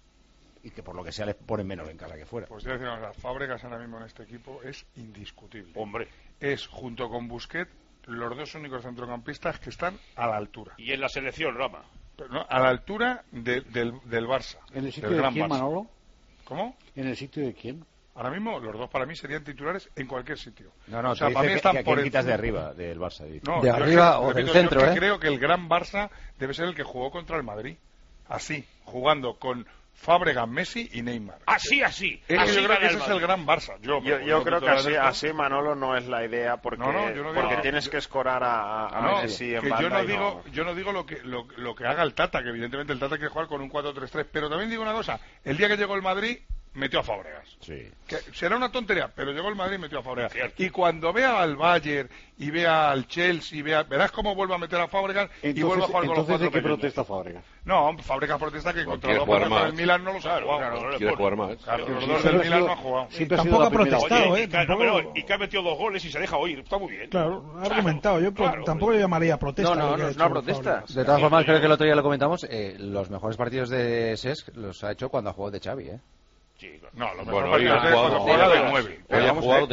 Y que por lo que sea les ponen menos en casa que fuera. Pues yo decía, Fábregas ahora mismo en este equipo es indiscutible. Hombre. Es, junto con Busquets, los 2 únicos centrocampistas que están a la altura. Y en la selección, Rama. Pero, ¿no? A la altura del Barça. ¿En el sitio de quién, Manolo? ¿Cómo? ¿En el sitio de quién? Ahora mismo los 2 para mí serían titulares en cualquier sitio. O sea, para mí están por quitas de arriba del Barça. No, de arriba o del centro, yo creo que el gran Barça debe ser el que jugó contra el Madrid. Así, jugando con Fábregas, Messi y Neymar. Así. Yo creo que ese es el gran Barça. Yo creo que así, Manolo, no es la idea, porque tienes que escorar a Messi en banda. Yo no digo lo que haga el Tata, que evidentemente el Tata quiere jugar con un 4-3-3, pero también digo una cosa, el día que llegó el Madrid metió a Fábregas. Sí. Que será una tontería, pero llegó el Madrid y metió a Fábregas. Y cuando vea al Bayern y vea al Chelsea, verás cómo vuelve a meter a Fábregas y vuelve a jugar con los 4 ¿de qué pequeños. protesta Fábregas? No, Fábregas protesta que contra los 2 del Milan no los ha jugado. Quiere jugar más. Claro, los 2 del Milan no ha jugado. Tampoco ha protestado, y que ha metido 2 goles y se deja oír. Está muy bien. Claro, ha argumentado. Yo tampoco le llamaría protesta. No, es una protesta. De todas formas, creo que el otro día lo comentamos, los mejores partidos de Cesc los ha hecho cuando ha jugado de Xavi, ¿eh? No, lo mejor hoy cuando juega de 9. Hoy ha jugado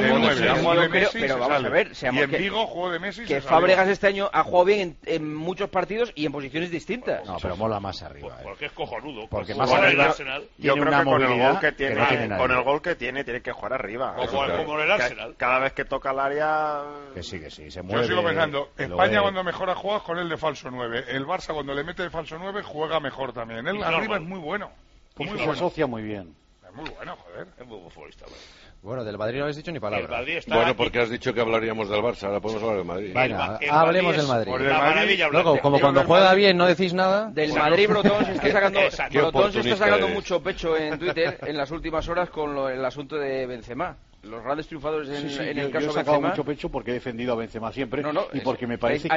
de 9. Pero vamos a ver, y en Vigo jugó de Messi. Que Fábregas este año ha jugado bien en muchos partidos y en posiciones distintas. No, pero mola más arriba. Porque es cojonudo. Porque más arriba yo creo que con el gol que tiene, tiene que jugar arriba. Como en el Arsenal. Cada vez que toca el área... Que sí, se mueve. Yo sigo pensando, España cuando mejora juega con él de falso 9. El Barça cuando le mete de falso 9 juega mejor también. Él arriba es muy bueno. Se asocia muy bien. Es muy bueno, joder. Es muy buen futbolista. Bueno, del Madrid no habéis dicho ni palabra. Bueno, porque has dicho que hablaríamos del Barça, ahora podemos hablar del Madrid. Venga, hablemos del Madrid. Luego, como cuando juega bien no decís nada. Del Madrid Brotón se está sacando mucho pecho en Twitter en las últimas horas con el asunto de Benzema. Los grandes triunfadores en el caso de Benzema. Yo he sacado mucho pecho porque he defendido a Benzema siempre y porque me parece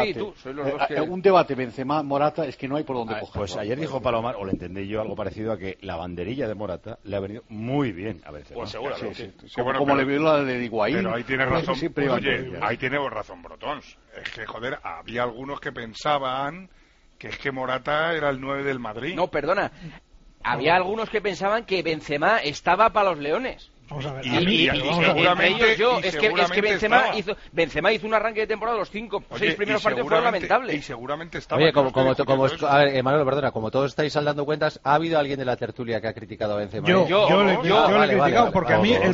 que un debate Benzema-Morata es que no hay por dónde coger. Pues ayer dijo Palomar, o le entendí yo algo parecido a que la banderilla de Morata le ha venido muy bien a Benzema. Pues seguro. Como le veo la de Higuaín. Pero ahí tiene razón. Oye, ahí tiene razón Brotons. Es que, joder, había algunos que pensaban que es que Morata era el 9 del Madrid. No, perdona. Había algunos que pensaban que Benzema estaba para los Leones. Vamos a ver. Es que Benzema hizo un arranque de temporada, los 5 o 6 primeros partidos fueron lamentables. Y seguramente estaba. Oye, a ver, Manuel, perdona, como todos estáis dando cuentas, ¿ha habido alguien de la tertulia que ha criticado a Benzema? Yo le he criticado, porque a mí el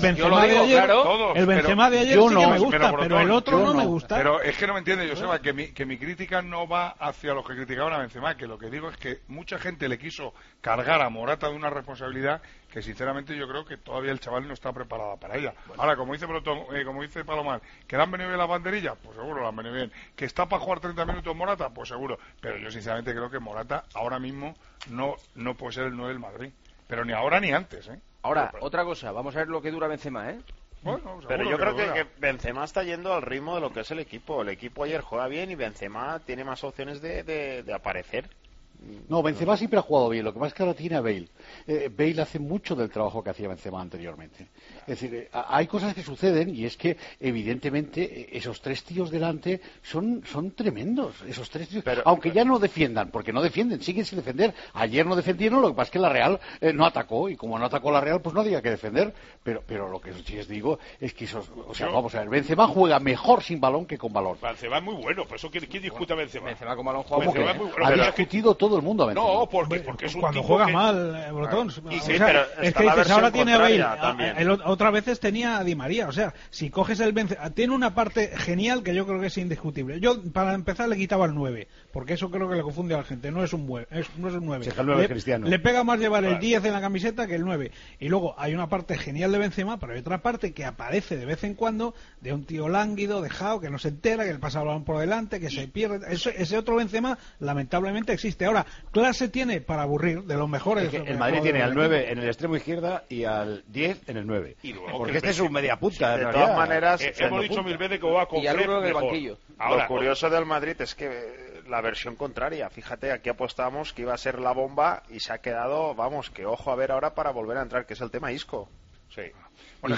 Benzema de ayer sí que me gusta, pero el otro no me gusta. Pero es que no me entiende, Joseba, que mi crítica no va hacia los que criticaban a Benzema, que lo que digo es que mucha gente le quiso cargar a Morata de una responsabilidad que sinceramente yo creo que todavía el chaval no está preparado para ella. Bueno. Ahora, como dice Palomar, ¿que le han venido bien las banderillas? Pues seguro, le han venido bien. ¿Que está para jugar 30 minutos Morata? Pues seguro. Pero yo sinceramente creo que Morata ahora mismo no puede ser el 9 del Madrid. Pero ni ahora ni antes, ¿eh? Ahora, otra cosa, vamos a ver lo que dura Benzema, ¿eh? Bueno, pero yo creo que Benzema está yendo al ritmo de lo que es el equipo. El equipo ayer juega bien y Benzema tiene más opciones de aparecer. No, Benzema siempre ha jugado bien, lo que más es que ahora tiene a Bale. Bale hace mucho del trabajo que hacía Benzema anteriormente. Es decir, hay cosas que suceden y es que evidentemente esos 3 tíos delante son tremendos, esos 3 tíos, aunque ya no defiendan, porque no defienden, siguen sin defender. Ayer no defendieron, lo que pasa es que la Real no atacó, y como no atacó la Real, pues no había que defender. Pero lo que sí os digo es que vamos a ver, Benzema juega mejor sin balón que con balón. Benzema es muy bueno, por eso ¿quién discute a Benzema? Benzema con balón juega muy bueno. Ha discutido todo el mundo a Benzema. No, porque es un cuando tipo juega que... mal, Bretón. Sí, pero es que dices, ahora tiene a Bale, otras veces tenía a Di María. O sea, si coges el Benzema, tiene una parte genial que yo creo que es indiscutible. Yo, para empezar, le quitaba el 9, porque eso creo que le confunde a la gente. No es un 9. No es un 9. El 9 Cristiano. Le pega más llevar el 10 en la camiseta que el 9. Y luego hay una parte genial de Benzema, pero hay otra parte que aparece de vez en cuando de un tío lánguido, dejado, que no se entera, que le pasa el balón por delante, que se pierde. Ese otro Benzema, lamentablemente, existe. Ahora, clase tiene para aburrir, de los mejores. Es que el Madrid tiene al 9 en el extremo izquierda y al 10 en el 9. Porque este es un media punta. De todas maneras, hemos dicho 1000 veces que va con Fred del banquillo. Ahora, lo curioso del Madrid es que la versión contraria. Fíjate, aquí apostamos que iba a ser la bomba y se ha quedado, vamos, que ojo a ver ahora para volver a entrar, que es el tema Isco. Sí. Bueno,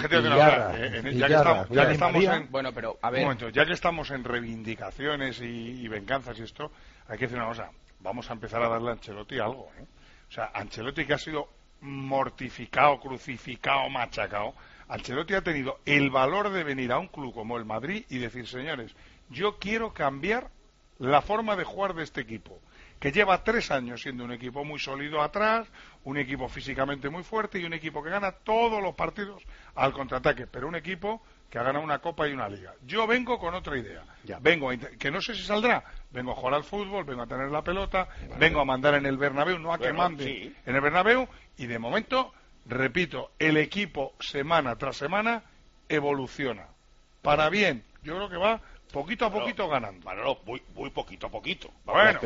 ya que estamos en reivindicaciones y venganzas y esto, hay que decir una cosa. Vamos a empezar a darle a Ancelotti algo, ¿eh? O sea, Ancelotti, que ha sido mortificado, crucificado, machacado, Ancelotti ha tenido el valor de venir a un club como el Madrid y decir, señores, yo quiero cambiar la forma de jugar de este equipo, que lleva 3 años siendo un equipo muy sólido atrás, un equipo físicamente muy fuerte y un equipo que gana todos los partidos al contraataque, pero un equipo que ha ganado una Copa y una Liga. Yo vengo con otra idea. Vengo que no sé si saldrá. Vengo a jugar al fútbol, vengo a tener la pelota, vengo a mandar en el Bernabéu, no a que mande en el Bernabéu, y de momento, repito, el equipo semana tras semana evoluciona. Para bien, yo creo que va poquito a poquito ganando. Manolo, muy poquito a poquito. Bueno,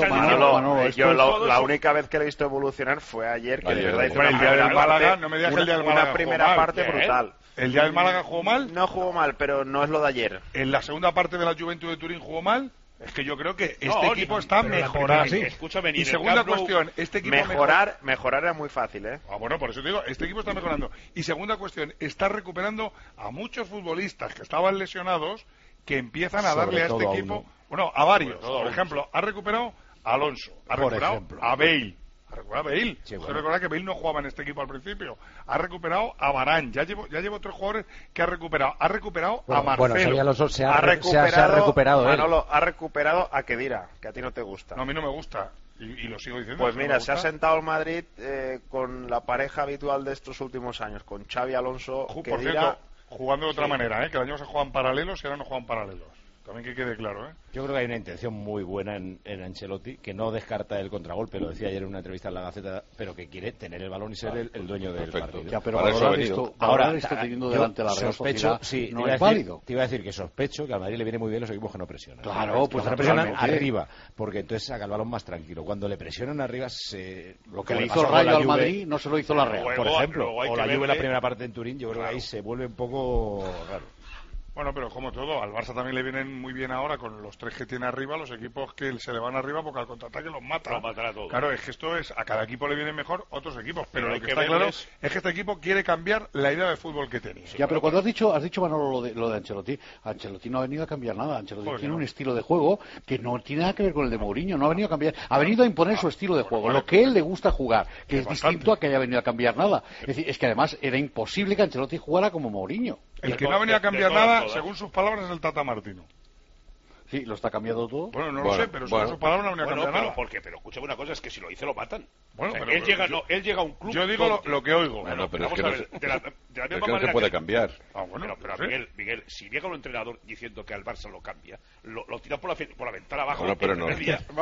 la única vez que le he visto evolucionar fue ayer, que de verdad hizo el día del Málaga, no me digas que el día del Málaga una primera parte brutal. ¿El día del Málaga jugó mal? No jugó mal, pero no es lo de ayer. ¿En la segunda parte de la Juventud de Turín jugó mal? Es que yo creo que este equipo está mejorando. Escúchame, y segunda cuestión, este equipo mejorar era muy fácil, ¿eh? Bueno, por eso te digo, este equipo está mejorando. Y segunda cuestión, está recuperando a muchos futbolistas que estaban lesionados, que empiezan a darle a este equipo, a varios. Por ejemplo, ha recuperado a Alonso, ha recuperado a Bale. Sí, bueno. Recordad que Bale no jugaba en este equipo al principio. Ha recuperado a Varane. Ya llevo 3 jugadores que ha recuperado. Ha recuperado a Marcelo. Alonso se ha recuperado. Manolo, ha recuperado a Kedira, que a ti no te gusta. No, a mí no me gusta. Y lo sigo diciendo. Pues mira, se ha sentado el Madrid con la pareja habitual de estos últimos años, con Xavi Alonso, Kedira. Por cierto, jugando de otra manera, que el año se juegan paralelos y ahora no juegan paralelos. También que quede claro, ¿eh? Yo creo que hay una intención muy buena en Ancelotti, que no descarta el contragolpe, lo decía ayer en una entrevista en La Gaceta, pero que quiere tener el balón y ser el dueño del partido. Ya, pero ahora está teniendo delante la Real Sociedad, no es válido. Te iba a decir que sospecho que al Madrid le viene muy bien los equipos que no presionan. Claro, pues le presionan arriba, porque entonces saca el balón más tranquilo. Cuando le presionan arriba, lo que le hizo Rayo al Madrid no se lo hizo la Real, por ejemplo. O la Juve la primera parte en Turín, yo creo que ahí se vuelve un poco raro. Bueno, pero como todo, al Barça también le vienen muy bien ahora con los 3 que tiene arriba, los equipos que se le van arriba porque al contraataque los mata. Los matará todos. Claro, es que a cada equipo le vienen mejor otros equipos, pero lo que está claro es que este equipo quiere cambiar la idea de fútbol que tenía. Ya, pero cuando has dicho Manolo, lo de Ancelotti no ha venido a cambiar nada. Ancelotti tiene un estilo de juego que no tiene nada que ver con el de Mourinho, no ha venido a cambiar, ha venido a imponer su estilo de juego, lo que él le gusta jugar, que es distinto a que haya venido a cambiar nada. Es decir, es que además era imposible que Ancelotti jugara como Mourinho. El que no ha venido a cambiar nada, según sus palabras, es el Tata Martino. Sí, ¿lo está cambiando todo? Bueno, no lo sé, pero según sus palabras no ha venido a cambiar nada. Pero escúchame una cosa, es que si lo dice lo matan. Bueno, o sea, él llega a un club... Yo digo lo que oigo. Bueno, pero es que de la misma no se puede cambiar. Pero Miguel, si llega un entrenador diciendo que al Barça lo cambia, lo tira por la ventana abajo. Bueno, pero no. Es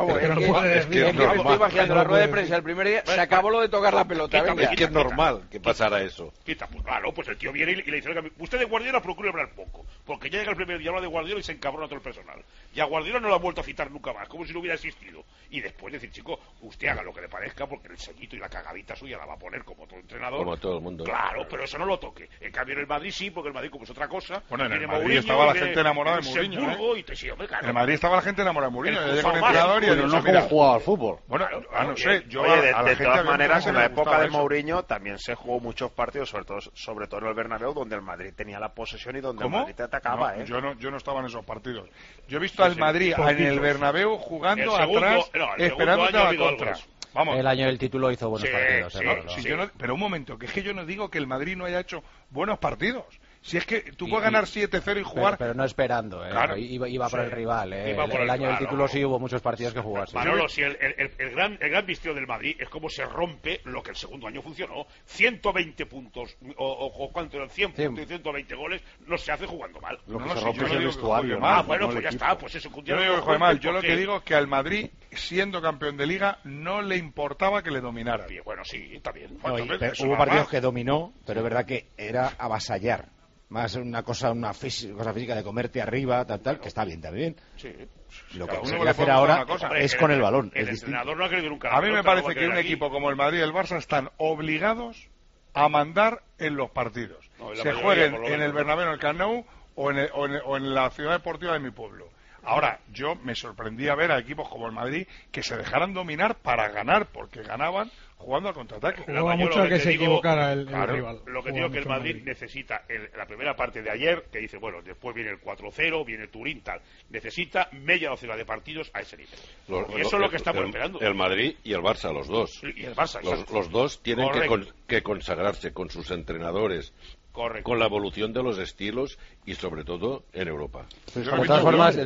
que me estoy imaginando la rueda de prensa el primer día, se acabó lo de tocar la pelota. Es que es normal que pasara eso. Pues el tío viene y le dice, usted de Guardiola procure hablar poco, porque ya llega el primer día, habla de Guardiola y se encabrona todo el personal. Y a Guardiola no lo ha vuelto a citar nunca más, como si no hubiera existido. Y después decir, chico, usted haga lo que le parezca, porque el sellito y la cagadita suya la va a poner como todo entrenador. Como todo el mundo. Claro, pero eso no lo toque. En cambio en el Madrid sí, porque el Madrid como es otra cosa. Bueno, en el Madrid estaba la gente enamorada de Mourinho. En el Madrid estaba la gente enamorada de Mourinho. Llega un entrenador y pero no como jugaba al fútbol. Bueno, no sé. Yo de todas maneras, en la época de Mourinho también se jugó muchos partidos, sobre todo en el Bernabéu, donde el Madrid tenía la posesión y donde el Madrid te atacaba. Yo no estaba en esos partidos. Yo he visto al Madrid en el Bernabéu jugando atrás, esperándote a la contra. Vamos. El año del título hizo buenos partidos. Pero un momento, que es que yo no digo que el Madrid no haya hecho buenos partidos. Si es que tú puedes ganar 7-0 y jugar... Pero no esperando, Claro. Iba por el rival. El año del título sí hubo muchos partidos que jugarse. Manolo, si el gran misterio del Madrid es cómo se rompe lo que el segundo año funcionó. 120 puntos, o ¿cuánto eran? 100 puntos y 120 goles, no se hace jugando mal. Lo que se rompe es el vestuario. Pues ya está, pues eso. Yo no digo que juegue mal, yo lo que digo es que al Madrid, siendo campeón de Liga, no le importaba que le dominara. Bueno, sí, está bien. Hubo partidos que dominó, pero es verdad que era avasallar. Más una cosa física de comerte arriba, tal, que está bien también. Sí. Lo que se quiere hacer ahora es con el balón. El entrenador no ha querido nunca. A mí me parece que un equipo como el Madrid y el Barça están obligados a mandar en los partidos. Se jueguen en el Bernabéu, en el Camp Nou o en la ciudad deportiva de mi pueblo. Ahora, yo me sorprendía ver a equipos como el Madrid que se dejaran dominar para ganar, porque ganaban jugando al contraataque. Jugaba mucho a que se equivocara el rival. Lo que digo que el Madrid necesita, la primera parte de ayer, que dice, bueno, después viene el 4-0, viene Turín, tal. Necesita media docena de partidos a ese nivel. Y eso es lo que estamos esperando. El Madrid y el Barça, los dos. Sí, y el Barça, los dos tienen que consagrarse con sus entrenadores. Correcto. Con la evolución de los estilos y sobre todo en Europa. De todas formas,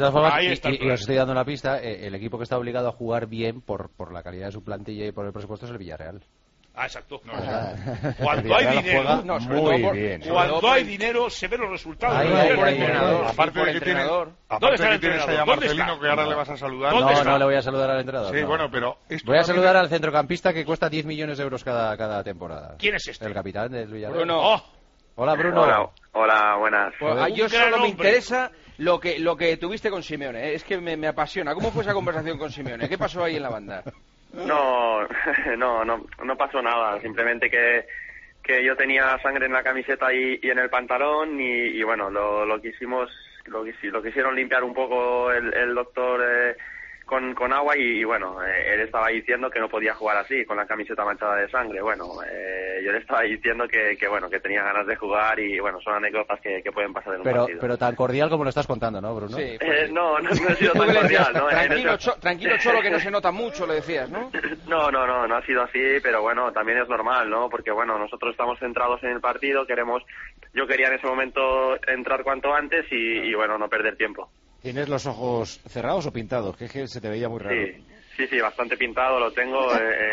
y os estoy dando una pista, el equipo que está obligado a jugar bien por la calidad de su plantilla y por el presupuesto es el Villarreal. Exacto. Cuando hay dinero, cuando hay dinero se ven los resultados. Aparte de que tienes allá a Marcelino, que ahora le vas a saludar. No le voy a saludar al entrenador. Sí, bueno, pero voy a saludar al centrocampista que cuesta 10 millones de euros cada temporada. ¿Quién es este? El capitán del Villarreal. Bruno. Hola, Bruno. Hola, buenas. Yo solo me interesa lo que tuviste con Simeone. Es que me apasiona. ¿Cómo fue esa conversación con Simeone? ¿Qué pasó ahí en la banda? No pasó nada. Simplemente que yo tenía sangre en la camiseta y en el pantalón y bueno, lo quisieron limpiar un poco el doctor con agua y bueno, él estaba diciendo que no podía jugar así, con la camiseta manchada de sangre. Bueno, yo le estaba diciendo que tenía ganas de jugar y bueno, son anécdotas que pueden pasar en un partido. Pero tan cordial como lo estás contando, ¿no, Bruno? Sí, no he sido tan cordial, ¿no? Tranquilo, Cholo, que no se nota mucho, le decías, ¿no? No ha sido así, pero bueno, también es normal, ¿no? Porque bueno, nosotros estamos centrados en el partido, yo quería en ese momento entrar cuanto antes y bueno, no perder tiempo. ¿Tienes los ojos cerrados o pintados? Que es que se te veía muy raro. Sí, bastante pintado lo tengo,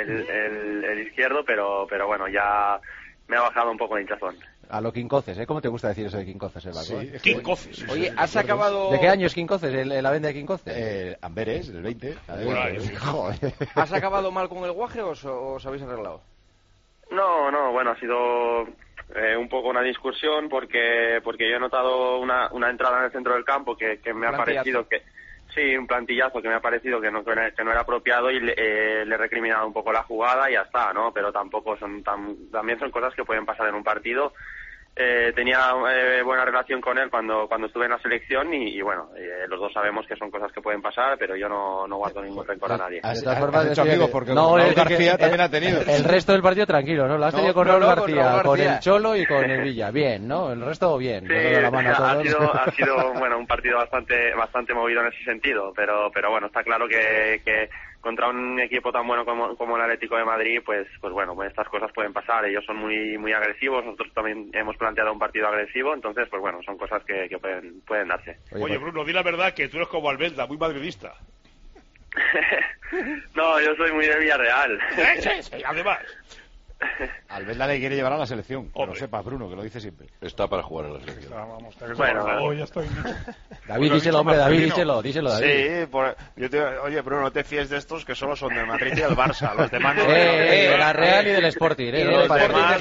el izquierdo, pero bueno, ya me ha bajado un poco el hinchazón. A lo Quincoces, ¿eh? ¿Cómo te gusta decir eso de Quincoces, Sí, Quincoces. Oye, ¿has acabado...? ¿De qué año es Quincoces, la venda de Quincoces? Amberes, del 20. Joder. ¿Has acabado mal con el guaje o os habéis arreglado? No, bueno, ha sido un poco una discusión porque yo he notado una entrada en el centro del campo que me ha parecido que... Sí, un plantillazo que me ha parecido que no era apropiado y le he recriminado un poco la jugada y ya está, ¿no? Pero tampoco también son cosas que pueden pasar en un partido tenía buena relación con él cuando estuve en la selección y bueno, los dos sabemos que son cosas que pueden pasar, pero yo no guardo ningún rencor a nadie. De todas formas, hecho amigos, porque Raúl García también ha tenido. El resto del partido tranquilo, ¿no? Lo has tenido con Raúl García, con el Cholo y con el Villa. Bien, ¿no? El resto bien. Sí, ha sido bueno, un partido bastante movido en ese sentido, pero bueno, está claro que contra un equipo tan bueno como el Atlético de Madrid, pues bueno, estas cosas pueden pasar. Ellos son muy agresivos, nosotros también hemos planteado un partido agresivo, entonces pues bueno, son cosas que pueden darse. Oye, Bruno, di la verdad que tú eres como Albelda, muy madridista. No, yo soy muy de Villarreal. Sí, además. Albelda le quiere llevar a la selección, que lo sepas, Bruno, que lo dice siempre. Está para jugar a la selección. Bueno, ya estoy. David, díselo, hombre, David, díselo, David. Sí, oye, Bruno, no te fíes de estos que solo son del Madrid y del Barça, los demás no. De la Real y del Sporting, los demás,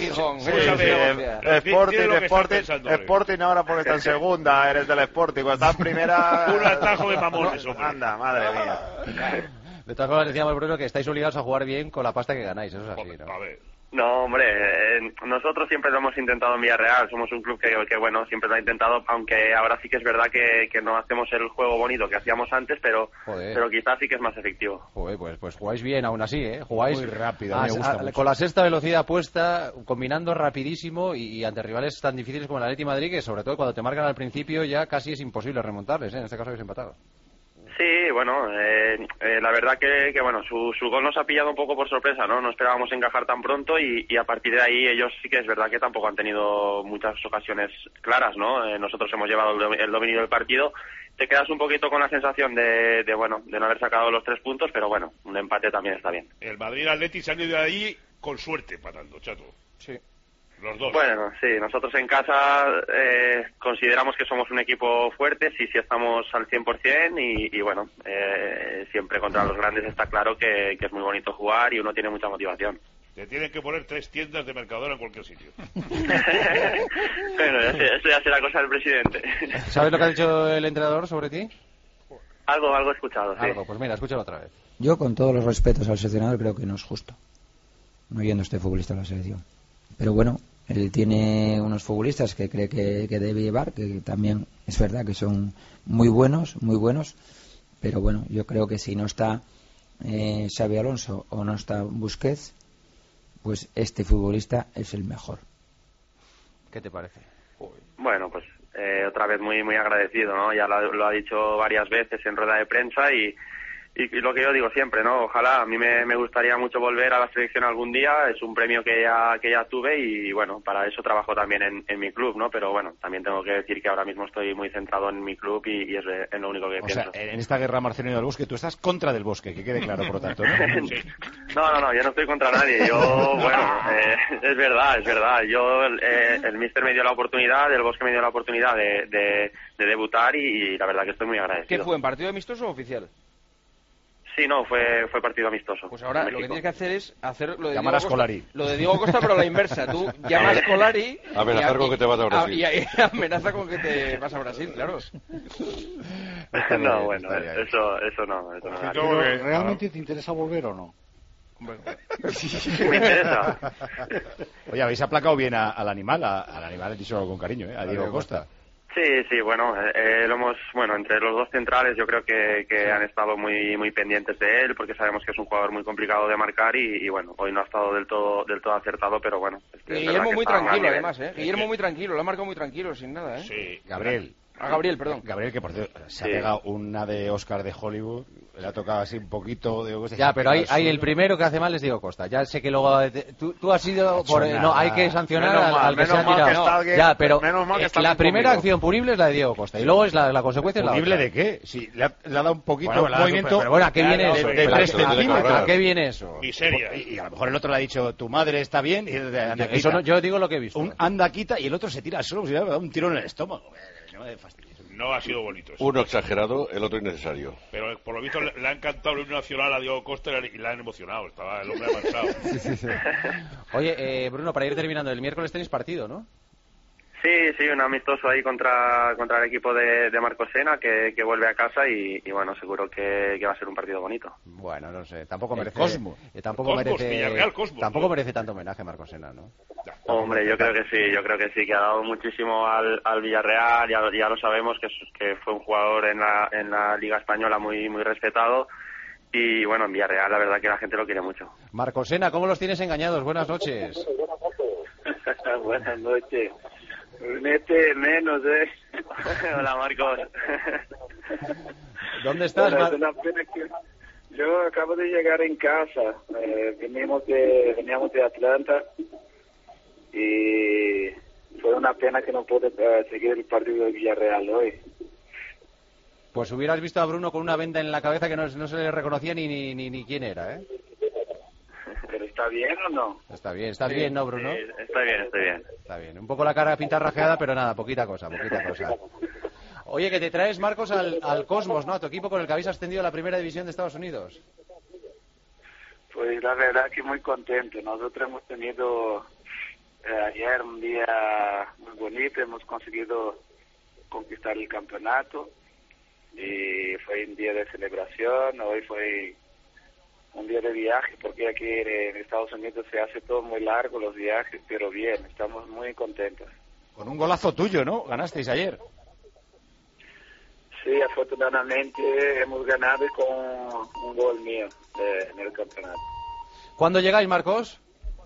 Sporting ahora porque está en segunda, eres del Sporting, cuando está en primera. Un atajo de mamones, hombre. Anda, madre mía. De todas formas, decíamos, Bruno, que estáis obligados a jugar bien con la pasta que ganáis, eso es así, ¿no? A ver. No, hombre, nosotros siempre lo hemos intentado en Villarreal, somos un club que bueno, siempre lo ha intentado, aunque ahora sí que es verdad que no hacemos el juego bonito que hacíamos antes, pero quizás sí que es más efectivo. Joder, pues jugáis bien aún así, ¿eh? Jugáis muy rápido, me gusta mucho. Con la sexta velocidad puesta, combinando rapidísimo y ante rivales tan difíciles como el Atleti Madrid, que sobre todo cuando te marcan al principio ya casi es imposible remontarles, ¿eh? En este caso habéis empatado. Sí, bueno, la verdad que bueno, su gol nos ha pillado un poco por sorpresa, ¿no? No esperábamos encajar tan pronto y a partir de ahí ellos sí que es verdad que tampoco han tenido muchas ocasiones claras, ¿no? Nosotros hemos llevado el dominio del partido. Te quedas un poquito con la sensación de no haber sacado los 3 puntos, pero bueno, un empate también está bien. El Madrid-Atleti se han ido de ahí con suerte, patando, chato. Sí. Los dos. Bueno, sí, nosotros en casa consideramos que somos un equipo fuerte, sí estamos al 100% y bueno, siempre contra los grandes está claro que es muy bonito jugar y uno tiene mucha motivación. Te tienen que poner 3 tiendas de Mercadona en cualquier sitio. Bueno, eso ya será cosa del presidente. ¿Sabes lo que ha dicho el entrenador sobre ti? Algo he escuchado, sí. Pues mira, escúchalo otra vez. Yo, con todos los respetos al seleccionador, creo que no es justo, no yendo este futbolista a la selección. Pero bueno, él tiene unos futbolistas que cree que debe llevar, que también es verdad que son muy buenos, pero bueno, yo creo que si no está Xabi Alonso o no está Busquets, pues este futbolista es el mejor. ¿Qué te parece? Bueno, pues otra vez muy agradecido, ¿no? Ya lo ha dicho varias veces en rueda de prensa y lo que yo digo siempre, ¿no? Ojalá, a mí me gustaría mucho volver a la selección algún día, es un premio que ya tuve y bueno, para eso trabajo también en mi club, ¿no? Pero bueno, también tengo que decir que ahora mismo estoy muy centrado en mi club y es lo único que pienso. O sea, en esta guerra Marcelino del Bosque, tú estás contra del Bosque, que quede claro, por lo tanto, ¿no? No, yo no estoy contra nadie, yo, bueno, es verdad, yo, el míster me dio la oportunidad, el Bosque me dio la oportunidad de debutar y la verdad que estoy muy agradecido. ¿Qué fue, en partido amistoso o oficial? Sí, no, fue partido amistoso. Pues ahora lo que tienes que hacer es hacer lo de llamar a Scolari. Lo de Diego Costa, pero a la inversa. Tú llamas a Scolari amenazar con que te vas a Brasil. Y amenaza con que te vas a Brasil, claro. No, bueno, eso no. Pero, ¿realmente te interesa volver o no? Me interesa. Oye, habéis aplacado bien al animal, al animal he dicho con cariño, a Diego Costa. Sí, bueno, entre los dos centrales yo creo que han estado muy pendientes de él porque sabemos que es un jugador muy complicado de marcar y bueno, hoy no ha estado del todo acertado, pero bueno. Guillermo muy tranquilo además, Guillermo muy tranquilo, lo ha marcado muy tranquilo, sin nada, Sí, Gabriel, perdón. Gabriel, que por cierto, se ha pegado una de Oscar de Hollywood, le ha tocado así un poquito de... Ya, pero hay el primero que hace mal es Diego Costa. Ya sé que luego... Tú has sido... hay que sancionar al que se ha tirado. Ya, pero la primera acción punible es la de Diego Costa. Y luego es la consecuencia es la otra. ¿Punible de qué? Sí, le ha dado un poquito un movimiento... Pero bueno, ¿a qué viene eso? De 3 centímetros. ¿A qué viene eso? Miseria. Y a lo mejor el otro le ha dicho, tu madre está bien, y eso no, yo digo lo que he visto. Un anda quita y el otro se tira al suelo, como si le ha dado un tiro en el estómago. No me fastidies. No ha sido bonito. Uno exagerado, el otro innecesario. Pero por lo visto le ha encantado el himno nacional a Diego Costa y la han emocionado. Estaba el hombre avanzado. Sí. Oye, Bruno, para ir terminando, el miércoles tenéis partido, ¿no? Sí, un amistoso ahí contra el equipo de Marcos Sena, que vuelve a casa y bueno, seguro que va a ser un partido bonito. Bueno, no sé, tampoco merece... Cosmos, Villarreal, Cosmos. Tampoco merece tanto homenaje a Marcos Sena, ¿no? Hombre, yo creo que sí, que ha dado muchísimo al Villarreal, ya lo sabemos, que fue un jugador en la Liga Española muy respetado. Y bueno, en Villarreal la verdad que la gente lo quiere mucho. Marcos Sena, ¿cómo los tienes engañados? Buenas noches. Buenas noches. Mete menos, Hola, Marcos. ¿Dónde estás, bueno, es una pena que yo acabo de llegar en casa. Veníamos de Atlanta y fue una pena que no pude seguir el partido de Villarreal hoy. Pues hubieras visto a Bruno con una venda en la cabeza que no se le reconocía ni quién era, ¿eh? ¿Pero está bien o no? Está bien, ¿no, Bruno? Sí, está bien. Está bien. Un poco la cara pintarrajeada, pero nada, poquita cosa. Oye, que te traes, Marcos, al Cosmos, ¿no? A tu equipo con el que habéis ascendido a la Primera División de Estados Unidos. Pues la verdad que muy contento. Nosotros hemos tenido ayer un día muy bonito, hemos conseguido conquistar el campeonato. Y fue un día de celebración. Hoy fue un día de viaje, porque aquí en Estados Unidos se hace todo muy largo, los viajes, pero bien, estamos muy contentos. Con un golazo tuyo, ¿no? Ganasteis ayer. Sí, afortunadamente hemos ganado con un gol mío en el campeonato. ¿Cuándo llegáis, Marcos?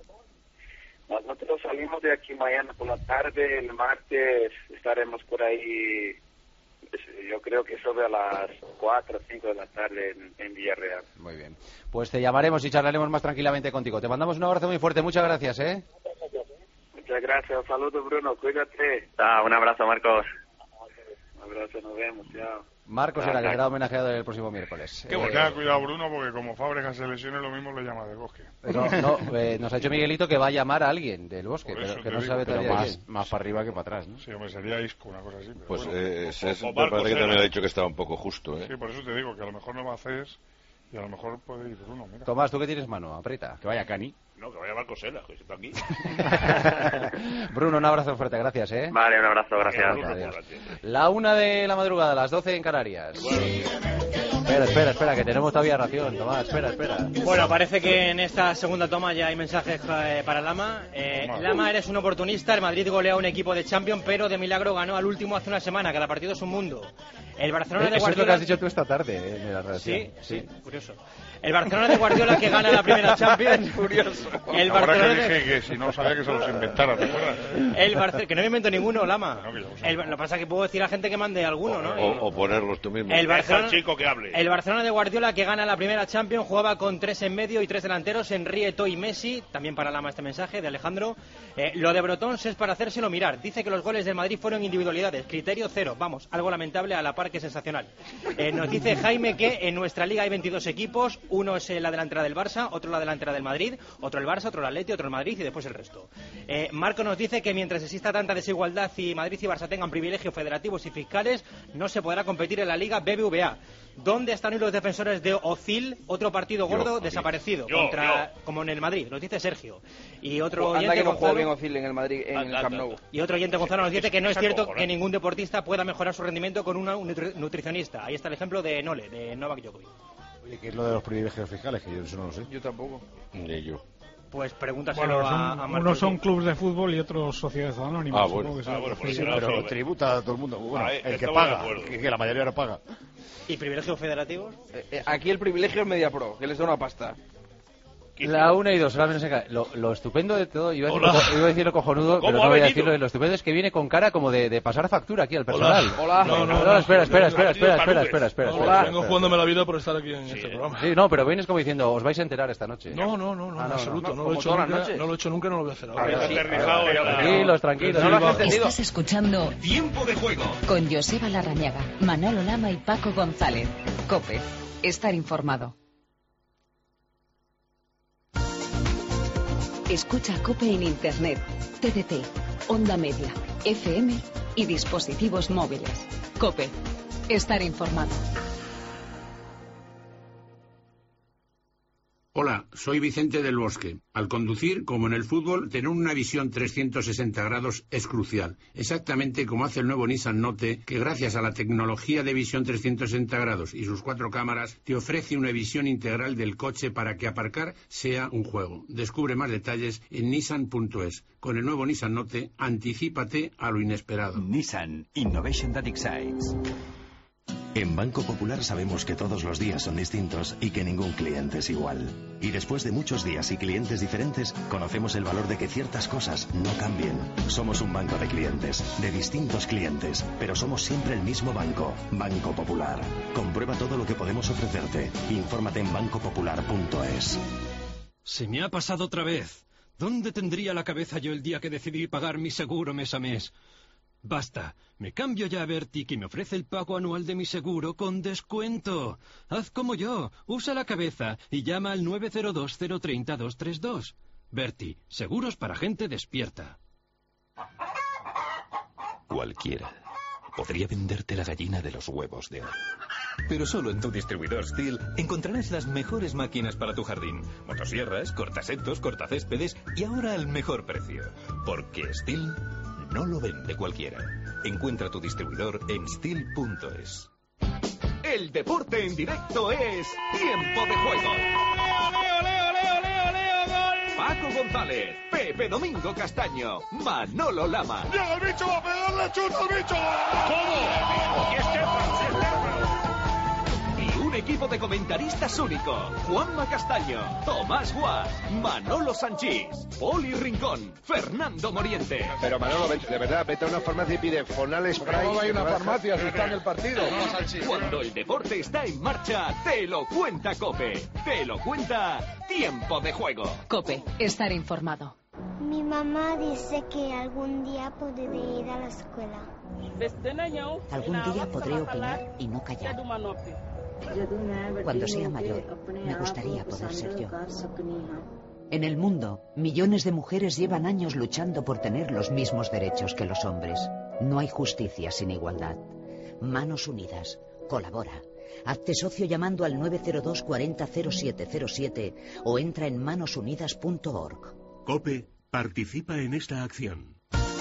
Nosotros salimos de aquí mañana por la tarde, el martes estaremos por ahí. Yo creo que sobre a las 4 o 5 de la tarde en Villarreal. Muy bien. Pues te llamaremos y charlaremos más tranquilamente contigo. Te mandamos un abrazo muy fuerte. Muchas gracias, ¿eh? Muchas gracias. Saludos, Bruno. Cuídate. Un abrazo, Marcos. Un abrazo. Nos vemos. Chao. Marcos era que será homenajeado el próximo miércoles. Tenga cuidado, Bruno, porque como Fábregas se lesione, lo mismo le llama del Bosque. Nos ha dicho Miguelito que va a llamar a alguien del Bosque, pero que no sabe todavía más para arriba que para atrás, ¿no? Sí, hombre, sería Isco, una cosa así. Pues me parece que también ha dicho que estaba un poco justo, ¿eh? Sí, por eso te digo que a lo mejor no va a hacer y a lo mejor puede ir Bruno, mira. Tomás, ¿tú qué tienes mano? Aprieta. Que vaya Cani. No, que vaya Marcos Sena, que está aquí. Bruno, un abrazo fuerte, gracias, ¿eh? Vale, un abrazo, gracias. La 1 de la madrugada, las 12 en Canarias. Espera, que tenemos todavía ración, Tomás, espera. Bueno, parece que en esta segunda toma ya hay mensajes para Lama. Lama, eres un oportunista, el Madrid golea a un equipo de Champions, pero de milagro ganó al último hace una semana, cada partido es un mundo. El Barcelona de Guardiola... Eso es lo que has dicho tú esta tarde, en la redacción. Sí, curioso. El Barcelona de Guardiola que gana la primera Champions. Curioso. El Barcelona que dije que si no sabía que se los inventara, ¿te acuerdas? Que no me invento ninguno, Lama. Lo que pasa es que puedo decir a gente que mande alguno, ¿no? O ponerlos tú mismo. El chico que hable. El Barcelona de Guardiola que gana la primera Champions jugaba con 3 en medio y 3 delanteros, Henry, Eto'o y Messi. También para Lama este mensaje de Alejandro. Lo de Brotons es para hacérselo mirar. Dice que los goles del Madrid fueron individualidades. Criterio 0. Vamos, algo lamentable a la par que sensacional. Nos dice Jaime que en nuestra liga hay 22 equipos. Uno es la delantera del Barça, otro la delantera del Madrid, otro el Barça, otro el Atleti, otro el Madrid y después el resto. Marco nos dice que mientras exista tanta desigualdad y Madrid y Barça tengan privilegios federativos y fiscales, no se podrá competir en la Liga BBVA. ¿Dónde están hoy los defensores de Ozil? Otro partido gordo desaparecido, como en el Madrid, nos dice Sergio. Y otro oyente, que no jugó bien Ozil en el Madrid, en el Camp Nou. Y otro oyente, Gonzalo, nos dice que no es cierto que ningún deportista pueda mejorar su rendimiento con un nutricionista. Ahí está el ejemplo de Nole, de Novak Djokovic. Oye, ¿qué es lo de los privilegios fiscales? Que yo eso no lo sé. Yo tampoco. Ni yo. Pues pregúntaselo a Martín. Unos son clubes de fútbol y otros sociedades anónimas. Pero tributa a todo el mundo. Bueno, el que paga, que la mayoría no paga. ¿Y privilegios federativos? Aquí el privilegio es Mediapro, que les da una pasta. La 1 y 2, lo estupendo de todo, iba a decir lo cojonudo, pero no voy a decirlo, lo estupendo es que viene con cara como de pasar factura aquí al personal. Hola. No, espera. Vengo jugándome la vida por estar aquí en este programa. Sí, no, pero vienes como diciendo, os vais a enterar esta noche. No, en absoluto, no lo he hecho nunca, no lo voy a hacer ahora. Tranquilos. No lo has entendido. Estás escuchando Tiempo de Juego con Joseba Larrañaga, Manolo Lama y Paco González. COPE, estar informado. Escucha COPE en Internet, TDT, Onda Media, FM y dispositivos móviles. COPE, estar informado. Hola, soy Vicente del Bosque. Al conducir, como en el fútbol, tener una visión 360 grados es crucial. Exactamente como hace el nuevo Nissan Note, que gracias a la tecnología de visión 360 grados y sus 4 cámaras, te ofrece una visión integral del coche para que aparcar sea un juego. Descubre más detalles en nissan.es. Con el nuevo Nissan Note, anticípate a lo inesperado. Nissan Innovation That Excites. En Banco Popular sabemos que todos los días son distintos y que ningún cliente es igual. Y después de muchos días y clientes diferentes, conocemos el valor de que ciertas cosas no cambien. Somos un banco de clientes, de distintos clientes, pero somos siempre el mismo banco. Banco Popular. Comprueba todo lo que podemos ofrecerte. Infórmate en bancopopular.es. Se me ha pasado otra vez. ¿Dónde tendría la cabeza yo el día que decidí pagar mi seguro mes a mes? Basta, me cambio ya a Vertic y me ofrece el pago anual de mi seguro con descuento. Haz como yo, usa la cabeza y llama al 902-030-232. Verti, seguros para gente despierta. Cualquiera podría venderte la gallina de los huevos de oro. Pero solo en tu distribuidor Stihl encontrarás las mejores máquinas para tu jardín. Motosierras, cortasetos, cortacéspedes y ahora al mejor precio. Porque Stihl no lo vende cualquiera. Encuentra tu distribuidor en Stihl.es. El deporte en directo es Tiempo de Juego. ¡Leo! Paco González, Pepe Domingo Castaño, Manolo Lama. ¡Llega el bicho! ¡Va a pegarle chuta al bicho! ¿Cómo? ¿Y es que un equipo de comentaristas único? Juanma Castaño, Tomás Guas, Manolo Sanchís, Poli Rincón, Fernando Moriente. Pero Manolo, de verdad, vete a una farmacia y pide Fonal Spray. ¿Cómo hay una farmacia si está en el partido? Cuando el deporte está en marcha, te lo cuenta COPE. Te lo cuenta Tiempo de Juego. COPE, estar informado. Mi mamá dice que algún día podré ir a la escuela. Algún día podré opinar y no callar. Cuando sea mayor, me gustaría poder ser yo. En el mundo, millones de mujeres llevan años luchando por tener los mismos derechos que los hombres. No hay justicia sin igualdad. Manos Unidas. Colabora. Hazte socio llamando al 902 40 0707 o entra en manosunidas.org. COPE participa en esta acción.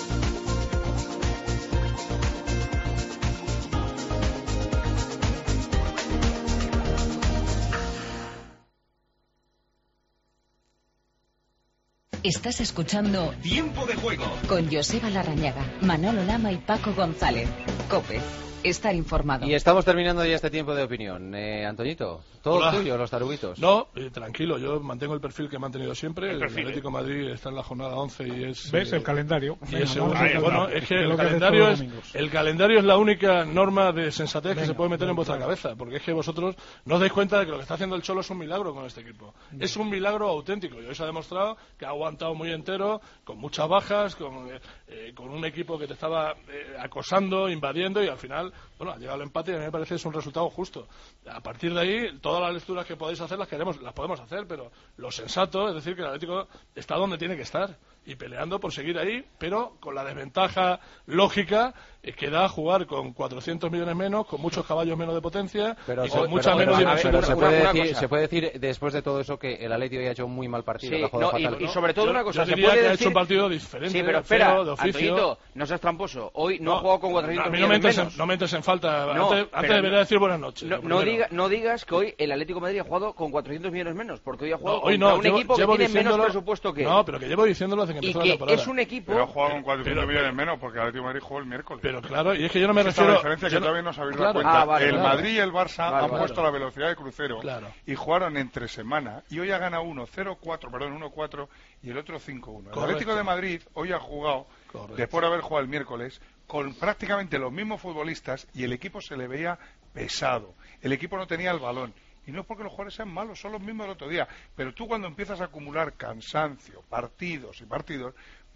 Estás escuchando Tiempo de Juego con Joseba Larrañaga, Manolo Lama y Paco González. COPE, estar informado. Y estamos terminando ya este tiempo de opinión. Antoñito, todo tuyo, los taruguitos. No, tranquilo, yo mantengo el perfil que he mantenido siempre. El Atlético de Madrid está en la jornada 11 y es... ¿Ves? El calendario. Y es bueno, es que el calendario es la única norma de sensatez que se puede meter en vuestra cabeza, porque es que vosotros no os dais cuenta de que lo que está haciendo el Cholo es un milagro con este equipo. Es un milagro auténtico, y hoy se ha demostrado que ha aguantado muy entero, con muchas bajas, con un equipo que te estaba acosando, invadiendo, y al final, bueno, ha llegado el empate y a mí me parece que es un resultado justo. A partir de ahí, todas las lecturas que podéis hacer las podemos hacer, pero lo sensato es decir que el Atlético está donde tiene que estar y peleando por seguir ahí, pero con la desventaja lógica que da jugar con 400 millones menos, con muchos caballos menos de potencia y con mucha menos dimensión. Pero se puede decir después de todo eso que el Atlético ha hecho un muy mal partido. Sí, y sobre todo una cosa, yo diría que ha hecho un partido diferente. Sí, pero espera, de oficio. Antoñito, no seas tramposo. Hoy no ha jugado con 400 millones menos. No me entres en falta. Antes debería decir buenas noches. No digas que hoy el Atlético de Madrid ha jugado con 400 millones menos, porque hoy ha jugado contra un equipo que tiene menos presupuesto que él. No, pero que llevo diciéndolo desde que empezó la temporada. Es un equipo... Pero ha jugado con 400 millones menos porque el Atlético de Madrid jugó el miércoles. Pero claro, y es que yo no me refiero... La diferencia que todavía no os habéis dado cuenta. El Madrid y el Barça han puesto la velocidad de crucero y jugaron entre semana, y hoy ha ganado uno 1-4 y el otro 5-1. El Atlético de Madrid hoy ha jugado, después de haber jugado el miércoles, con prácticamente los mismos futbolistas, y el equipo se le veía pesado. El equipo no tenía el balón. Y no es porque los jugadores sean malos, son los mismos del otro día. Pero tú, cuando empiezas a acumular cansancio, partidos y partidos,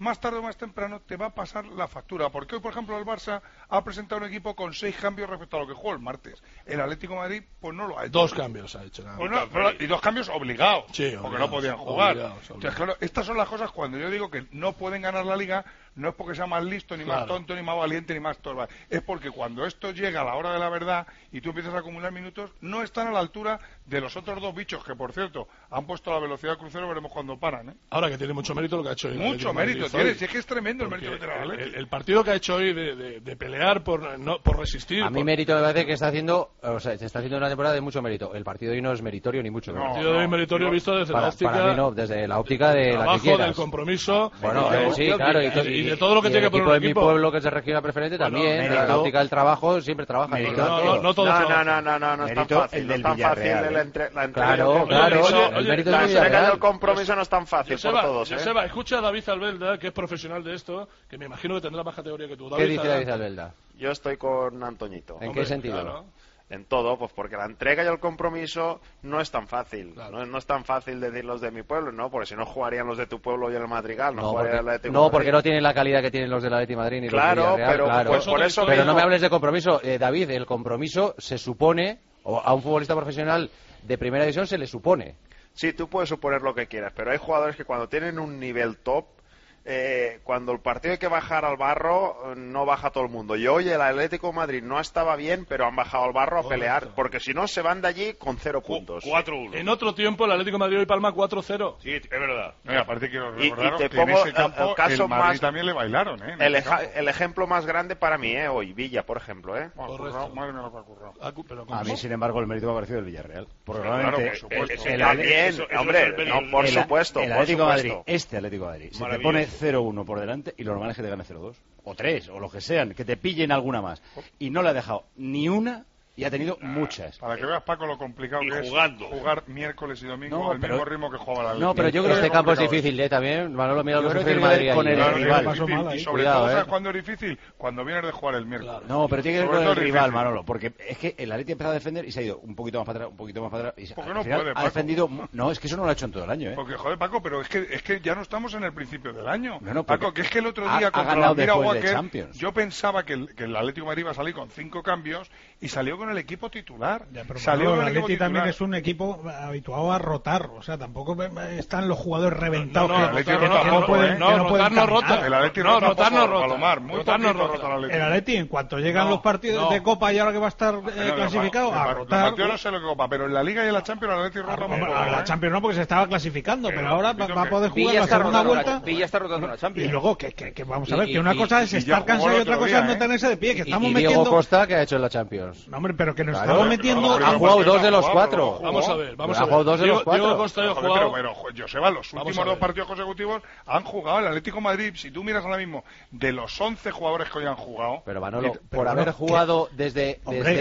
más tarde o más temprano te va a pasar la factura. Porque hoy, por ejemplo, el Barça ha presentado un equipo con 6 cambios respecto a lo que jugó el martes. El Atlético de Madrid, pues no lo ha hecho. 2 cambios ha hecho. Pues y 2 cambios obligados, porque no podían jugar. Obligados. Entonces, claro, estas son las cosas cuando yo digo que no pueden ganar la Liga, no es porque sea más listo, ni más tonto, ni más valiente, ni más torba. Es porque cuando esto llega a la hora de la verdad y tú empiezas a acumular minutos, no están a la altura de los otros 2 bichos que, por cierto, han puesto la velocidad crucero, veremos cuando paran. Ahora que tiene mucho mérito lo que ha hecho hoy. Mucho mérito tiene, si es que es tremendo el mérito que tiene el Atlético. El partido que ha hecho hoy de pelear por resistir. A mí mérito me parece que está haciendo, se está haciendo una temporada de mucho mérito. El partido de hoy no es meritorio ni mucho. El partido de hoy meritorio visto desde la óptica. Para mí no, desde la óptica de la que quieras. Del compromiso. Bueno, sí, claro. Y de todo lo que tiene que poner un equipo. Mi pueblo, que es de regional preferente, también. De la óptica del trabajo siempre trabaja. No, no es tan fácil. No es tan fácil la entrega. Claro. El mérito la entrega del compromiso no es tan fácil por todos. Joseba, escucha a David Albelda, que es profesional de esto, que me imagino que tendrá más categoría que tú. ¿Qué dice David Albelda? Yo estoy con Antoñito. ¿En qué sentido? Claro. En todo, pues porque la entrega y el compromiso no es tan fácil. Claro. No es tan fácil decir los de mi pueblo, ¿no? Porque si no jugarían los de tu pueblo y el Madrigal, no jugaría el Atlético Madrid. Porque no tienen la calidad que tienen los del Atlético Madrid ni claro, los del Villarreal. Claro, pues por eso pero no me hables de compromiso. David, el compromiso se supone, o a un futbolista profesional de primera división se le supone. Sí, tú puedes suponer lo que quieras, pero hay jugadores que cuando tienen un nivel top, cuando el partido hay que bajar al barro, no baja todo el mundo. Y hoy el Atlético de Madrid no estaba bien, pero han bajado al barro a pelear, porque si no se van de allí con 0 puntos. 4-1. En otro tiempo el Atlético de Madrid y Palma 4-0. Sí, es verdad. Aparte quiero recordaros que en ese campo el caso Madrid más, también le bailaron. El ejemplo más grande para mí, hoy, Villa, por ejemplo. A mí, sin embargo, el mérito me ha parecido del Villarreal. Porque realmente por supuesto. El Atlético de Madrid, este Atlético de Madrid, se te pone 0-1 por delante y lo normal es que te gane 0-2 o 3 o lo que sean, que te pillen alguna más, y no le ha dejado ni una y ha tenido muchas. Para que veas, Paco, lo complicado que jugando. Es jugar miércoles y domingo al mismo ritmo que jugaba la Atlético. No, pero yo creo que este campo es difícil, también. Manolo, mira lo que sufre el Madrid con el rival. Y sobre todo, ¿sabes cuándo es difícil? Cuando vienes de jugar el miércoles. No, pero tiene que ver con el rival, Manolo, porque es que el Atlético ha empezado a defender y se ha ido un poquito más para atrás, un poquito más para atrás. Y porque no puede, Paco. Ha defendido. No, es que eso no lo ha hecho en todo el año, Porque, joder, Paco, pero es que ya no estamos en el principio del año. Paco, que es que el otro día contra la Mirawaker, yo pensaba que el Atlético de Madrid iba a salir con 5 cambios y salió con el equipo titular. Ya, pero el Atleti también es un equipo habituado a rotar, o sea, tampoco están los jugadores reventados rotar no rota. El Atleti rotar no rota. El Atleti, en cuanto llegan los partidos de Copa y ahora que va a estar clasificado, a rotar. Yo no sé lo que Copa, pero en la Liga y en la Champions el Atleti rota muy poco. La Champions no, porque se estaba clasificando, pero ahora va a poder jugar la segunda vuelta. Villa está rotando la Champions. Y luego, que vamos a ver, que una cosa es estar cansado y otra cosa es no tenerse de pie, que estamos metiendo... Y Diego Costa, ¿qué ha hecho en la Champions? No, hombre, pero que nos estamos metiendo... Ha jugado 2 de los 4. Vamos a ver. Ha jugado 2 de los 4. Diego Costa ha jugado... Pero, Joseba, los últimos 2 partidos consecutivos han jugado el Atlético de Madrid. Si tú miras ahora mismo, de los 11 jugadores que hoy han jugado... Pero Manolo, por haber jugado desde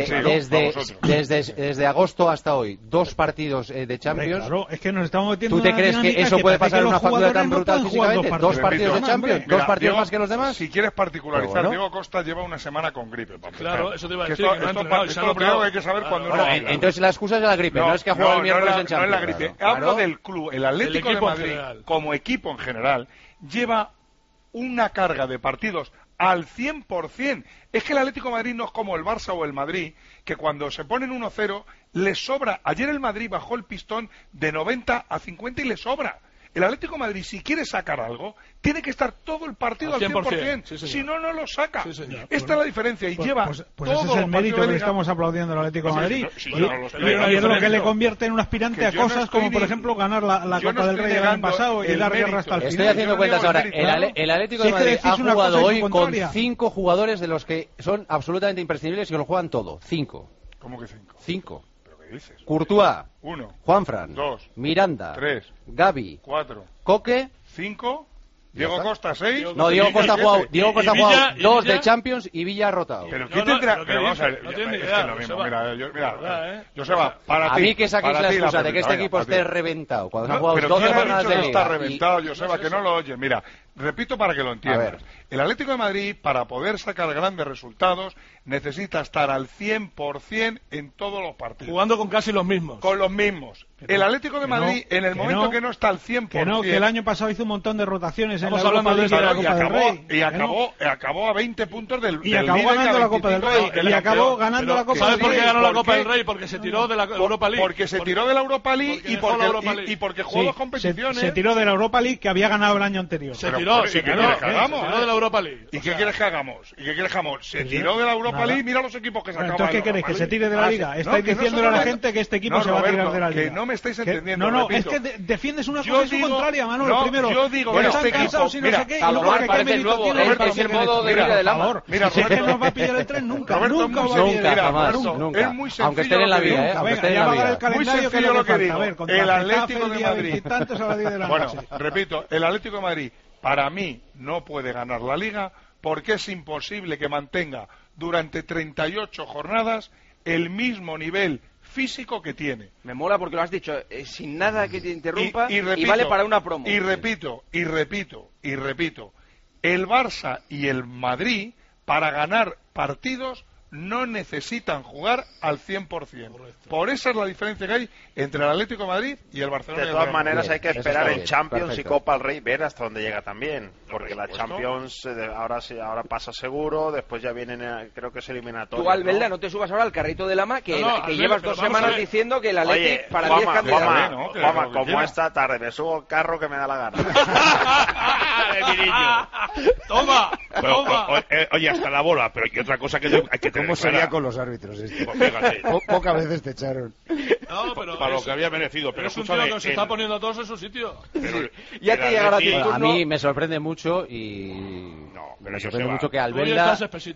agosto hasta hoy 2 partidos de Champions... Claro, es que nos estamos metiendo... ¿Tú te crees que eso puede pasar en una factura tan brutal físicamente? 2 partidos de Champions, 2 partidos más que los demás. Si quieres particularizar, Diego Costa lleva una semana con gripe. Claro, eso te iba a decir. Esto lo primero que hay que saber cuando uno... Entonces la excusa es la gripe, no es que ha jugado el miércoles en Champions. No es la gripe. Hablo del club. El Atlético de Madrid, como equipo en general, lleva una carga de partidos al 100%. Es que el Atlético de Madrid no es como el Barça o el Madrid, que cuando se ponen 1-0 les sobra. Ayer el Madrid bajó el pistón de 90 a 50 y le sobra. El Atlético de Madrid, si quiere sacar algo, tiene que estar todo el partido al 100%. Sí, si no, no lo saca. Sí, esta es la diferencia. Y lleva pues ese es el mérito que le estamos aplaudiendo al Atlético de Madrid. Y es lo que le convierte en un aspirante a cosas como, por ejemplo, ganar la Copa del Rey el año pasado y dar guerra hasta el final. Estoy haciendo cuentas ahora. El Atlético de Madrid ha jugado hoy con 5 jugadores de los que son absolutamente imprescindibles y que lo juegan todo. 5. ¿Cómo que 5? 5. Dices? Courtois, 1, Juanfran, 2, Miranda, 3, Gavi, 4, Coque, 5, Diego Costa 6. No, Diego Costa ha jugado 2 de Champions y Villa ha rotado. Pero ¿qué tendrá? Pero vamos a ver, no tiene es idea, que lo mismo. Mira, Joseba, para ti. A mí que saquéis la excusa la de que este equipo esté reventado cuando han jugado 12 jornadas de liga. Está reventado, Joseba, que no lo oyes. Mira, repito para que lo entiendas. El Atlético de Madrid, para poder sacar grandes resultados, necesita estar al 100% en todos los partidos. Jugando con casi los mismos. Con los mismos. El Atlético de Madrid, en el momento que no está al 100%... Que el año pasado hizo un montón de rotaciones en la Europa League y la Copa del Rey. Y acabó a 20 puntos del y acabó ganando la Copa del Rey. Y acabó ganando la Copa del Rey. ¿Sabes por qué ganó la Copa del Rey? Porque se tiró de la Europa League. Porque se tiró de la Europa League y porque jugó dos competiciones. Se tiró de la Europa League que había ganado el año anterior. Se tiró de la Europa League. ¿Y qué quieres que hagamos? Se tiró de la Europa League, mira los equipos que se acaban. Entonces, ¿qué queréis? ¿Que se tire de la Liga? Estáis diciéndole a la gente que este equipo se va a tirar de la Liga. Que no me estáis entendiendo. No, es que defiendes una cosa y su contraria, Manolo. Primero, yo digo que están cansados y no sé qué. Salomar parece el nuevo, es el modo de vida del amor. Mira, si es que no va a pillar el tren nunca. Nunca va a pillar el tren. Nunca. Es muy sencillo. Aunque estén en la vida, Venga, ya va a dar el calendario que lo que digo. El Atlético de Madrid. Bueno, repito, el Atlético de Madrid, para mí, no puede ganar la Liga porque es imposible que mantenga durante 38 jornadas el mismo nivel físico que tiene. Me mola porque lo has dicho sin nada que te interrumpa y vale para una promo. Y repito, el Barça y el Madrid para ganar partidos no necesitan jugar al 100%. Correcto. Por esa es la diferencia que hay entre el Atlético de Madrid y el Barcelona. De todas maneras hay que esperar en Champions y Copa del Rey ver hasta dónde llega también, porque la Champions ahora pasa seguro, después ya vienen, creo que es eliminatoria. Tú, Albelda, no te subas ahora al carrito de Lama que llevas 2 semanas diciendo que el Atlético para 10 candidatos. Juanma, como esta tarde me subo al carro que me da la gana. De mi niño. Toma. Oye, hasta la bola, pero hay otra cosa que hay que tener. ¿Cómo sería con los árbitros esto? Pues pocas veces te echaron. No, pero para lo que había merecido. Pero es un tío que se está poniendo a todos en su sitio. Ya te llegará a ti. A mí me sorprende mucho me sorprende mucho que Albelda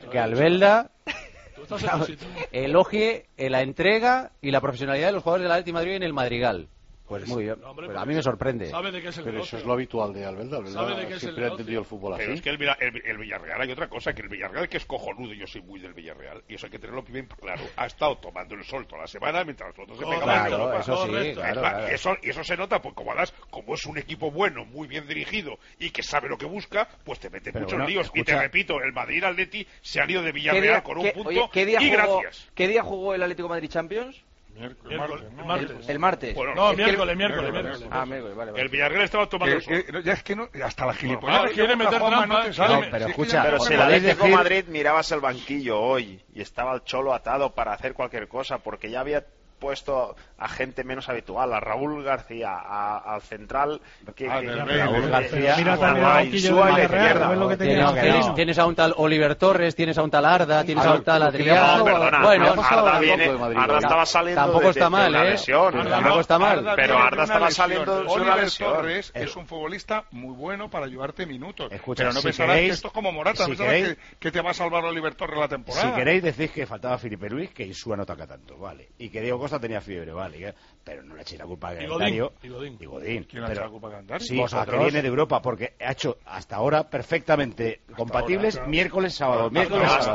elogie la entrega y la profesionalidad de los jugadores del Atlético de Madrid en el Madrigal. Pues muy bien, pero a mí me sorprende. ¿Sabe de qué es el pero eso es lo habitual de Albelda. Siempre ha entendido el fútbol así. Pero es que el Villarreal, hay otra cosa, que el Villarreal, que es cojonudo, yo soy muy del Villarreal, y eso hay que tenerlo bien claro, ha estado tomando el sol toda la semana mientras los otros se pegaban. Claro, eso sí, claro. Y eso se nota, pues como es un equipo bueno, muy bien dirigido, y que sabe lo que busca, pues te mete muchos líos. Y te repito, el Madrid-Atleti se ha ido de Villarreal con un punto, y gracias. ¿Qué día jugó el Atlético Madrid Champions? Martes. El martes. Bueno, no, miércoles. Ah, miércoles, vale. El Villarreal estaba tomando el sol. Ya es que no, hasta la gilipollas quiere meter trampa. Pero escucha, si el Atlético de Madrid mirabas el banquillo hoy y estaba el Cholo atado para hacer cualquier cosa, porque ya había puesto a gente menos habitual, a Raúl García, al central Raúl García, mira también a Insúa y la izquierda. Tienes a un tal Oliver Torres, tienes a un tal Arda, tienes a un tal Adrián. Bueno, Arda estaba saliendo tampoco está mal, de una lesión. Tampoco está mal. Pero Arda estaba saliendo de una lesión. Oliver Torres es un futbolista muy bueno para ayudarte minutos. Pero no pensarás que esto es como Morata, pensarás que te va a salvar Oliver Torres la temporada. Si queréis decís que faltaba Felipe Luis, que Insúa no ataca tanto, vale. Y que Diego Costa tenía fiebre, vale, pero no le echéis la culpa a Calendario. Y Godín. ¿Quién le echa la culpa a Calendario? Sí, a que viene de Europa, porque ha hecho hasta ahora perfectamente compatibles miércoles, sábado. No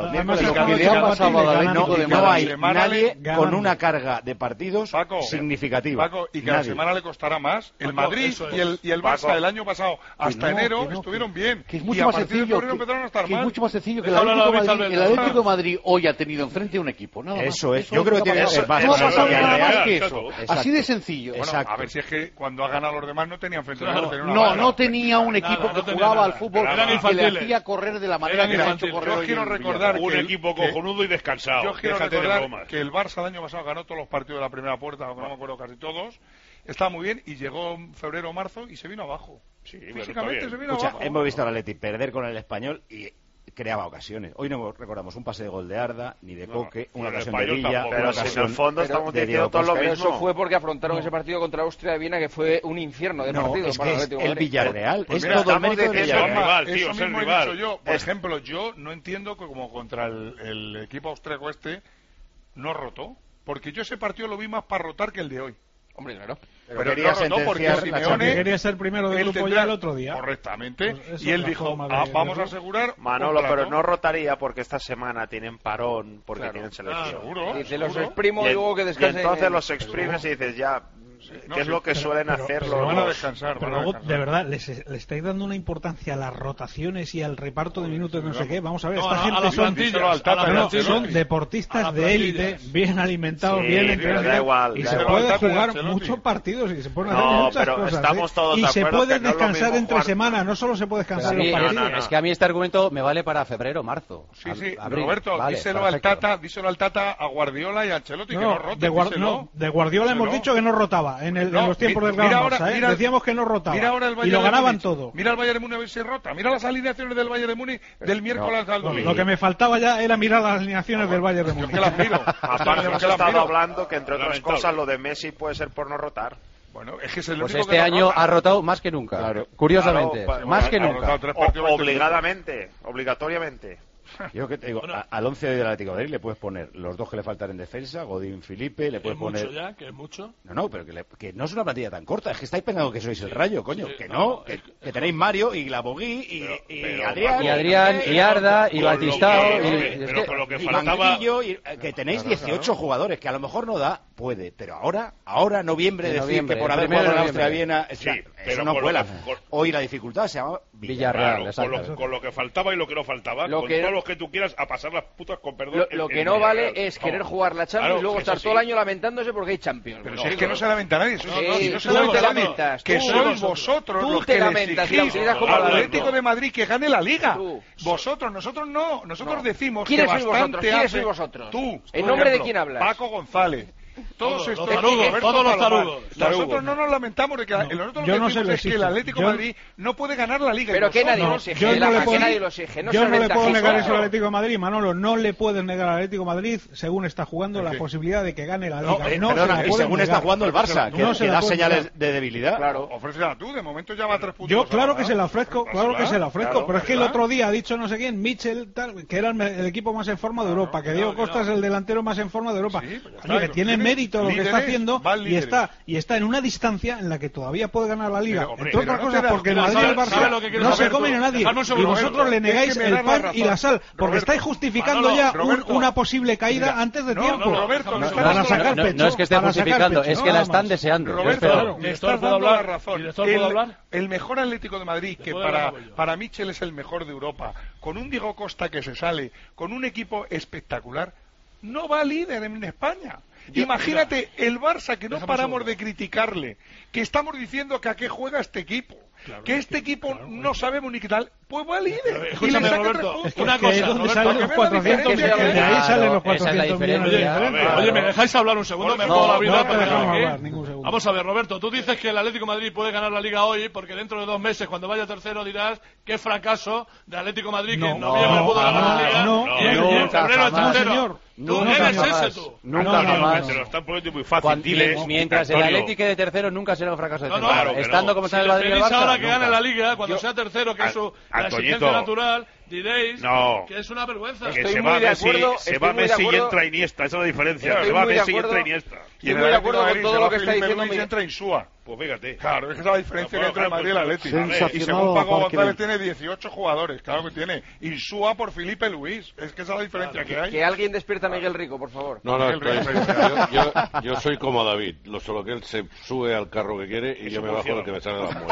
hay nadie con una carga de partidos significativa. Y que la semana le costará más. El Madrid y el Barça el año pasado hasta enero estuvieron bien. Que es mucho más sencillo. Que es mucho más sencillo que el Atlético de Madrid hoy ha tenido enfrente un equipo. Eso es. Yo creo que tiene que ser más. Así de sencillo. A ver si es que cuando ha ganado los demás no tenía enfrente. No tenía un equipo que jugaba al fútbol que le hacía correr de la manera que le ha hecho correr. Yo quiero recordar un equipo cojonudo y descansado. Yo quiero recordar que el Barça el año pasado ganó todos los partidos de la primera puerta, aunque no me acuerdo casi todos. Estaba muy bien y llegó en febrero o marzo y se vino abajo. Físicamente se vino abajo. Hemos visto al Atleti perder con el Español y creaba ocasiones. Hoy no recordamos un pase de gol de Arda, ni de Coque, una ocasión de Villa, pero si en el fondo estamos diciendo todo lo mismo. Eso fue porque afrontaron ese partido contra Austria de Viena, que fue un infierno de partido para el Atlético. El Villarreal, pues es todo el mérito del Villarreal. Eso mismo he dicho yo. Por ejemplo, yo no entiendo que como contra el equipo austríaco no rotó, porque yo ese partido lo vi más para rotar que el de hoy. Hombre, claro. Pero quería porque Simeone quería ser primero del grupo ya el otro día. Correctamente. Pues y él dijo, vamos a asegurar... Manolo, pero no rotaría porque esta semana tienen parón, porque tienen selección. Seguro. Dice, los exprimo y luego que descansen. Y entonces los exprimes y dices, ya... que es lo que suelen hacer los... Van a descansar. Pero luego, de verdad, le estáis dando una importancia a las rotaciones y al reparto de minutos, no sé qué. Vamos a ver, esta gente son deportistas de élite, bien alimentados, bien entrenados, y se puede jugar muchos partidos y se pueden hacer muchas cosas. Y se puede descansar entre semanas, no solo se puede descansar en los partidos. Es que a mí este argumento me vale para febrero, marzo. Sí, Roberto, díselo al Tata, a Guardiola y a Ancelotti, que no roten. De Guardiola hemos dicho que no rotaba en los tiempos del Gran Barça, decíamos que no rotaba y lo ganaban todo. Mira el Bayern de Múnich a ver si rota, mira las alineaciones del Bayern de Múnich del miércoles al domingo. Lo que me faltaba ya era mirar las alineaciones del Bayern de Múnich. Yo que las miro. Aparte hemos estado hablando que entre otras cosas lo de Messi puede ser por no rotar. Bueno, es que es el pues único este que año ha rotado más que nunca, curiosamente, más que nunca. Obligatoriamente. Yo que te digo, al 11 del Atlético de Madrid le puedes poner los dos que le faltan en defensa, Godín, Felipe, le puedes poner... ¿Es mucho ya? ¿Que es mucho? No, pero que no es una plantilla tan corta, es que estáis pensando que sois el Rayo, coño, sí, que tenéis Mario y Glabogui y Adrián y Arda y Batistao pero con lo que faltaba... que tenéis 18 jugadores, que a lo mejor no da, puede, pero ahora noviembre, decir que por haber jugado en Austria-Viena, eso no cuela. Hoy la dificultad se llama Villarreal. Con lo que faltaba y lo que no faltaba, con todos los que tú quieras, a pasar las putas con perdón. Lo que no vale es querer jugar la Champions y luego estar todo el año lamentándose porque hay Champions. Pero si es que no se lamenta nadie. No se lamenta nadie. Que sois vosotros los que exigís al Atlético de Madrid que gane la Liga. Vosotros, nosotros no. Nosotros decimos que bastante ¿Quiénes sois vosotros? Tú. ¿En nombre de quién hablas? Paco González. Todos los tarudos. Nosotros no nos lamentamos de que nosotros lo que decimos es que el Atlético de Madrid no puede ganar la Liga. Pero que nadie lo exige. Yo no le puedo negar eso al Atlético de Madrid, Manolo. No le puedes negar al Atlético de Madrid, según está jugando, la posibilidad de que gane la Liga. Y según está jugando el Barça, que da señales de debilidad. Claro, ofrécela tú. De momento ya va a 3 puntos. Yo claro que se la ofrezco, pero es que el otro día ha dicho no sé quién, Mitchell, que era el equipo más en forma de Europa, que Diego Costa es el delantero más en forma de Europa. Que tiene mérito lo que está haciendo y está en una distancia en la que todavía puede ganar la Liga, entre otras cosas porque el Madrid y el Barça no se comen a nadie y vosotros le negáis el pan y la sal porque estáis justificando ya una posible caída antes de tiempo para sacar pecho. No es que esté justificando, es que la están deseando. Roberto, me estás dando la razón. El mejor Atlético de Madrid, que para Mitchell es el mejor de Europa, con un Diego Costa que se sale, con un equipo espectacular, no va líder en España. Imagínate el Barça, que no paramos de criticarle, que estamos diciendo que a qué juega este equipo, que este equipo no sabemos ni qué tal, pues va líder. Escúchame, Roberto, una cosa. ¿Dónde salen los 400 millones? De ahí salen los 400 millones. Oye, ¿me dejáis hablar un segundo? Me juego la vida. No te dejamos hablar ningún segundo. Vamos a ver, Roberto, tú dices que el Atlético de Madrid puede ganar la Liga hoy porque dentro de 2 meses, cuando vaya tercero, dirás qué fracaso de Atlético de Madrid que en noviembre pudo ganar la Liga y en febrero es tercero. Tú eres ese, tú. Nunca jamás. Te lo están poniendo muy fácil. Diles, mientras el Atlético de tercero nunca será un fracaso de tercero. Claro, estando como está el Madrid y el Barça. Ahora que gane la Liga, cuando sea tercero, que es su exigencia natural, diréis que es una vergüenza. Estoy muy de acuerdo. Se va Messi y entra Iniesta, esa es la diferencia. Se va Messi y entra Iniesta. Y estoy muy de acuerdo con todo lo que está diciendo Luis, entra Insúa. Pues fíjate. Claro, es que esa es la diferencia que entre el Madrid y el Atlético. Y según Paco González tiene 18 jugadores, claro que tiene. Insúa por Felipe Luis. Es que esa es la diferencia que hay. Que alguien despierta a Miguel Rico, por favor. No, yo soy como David, solo que él se sube al carro que quiere y yo me bajo el que me sale de la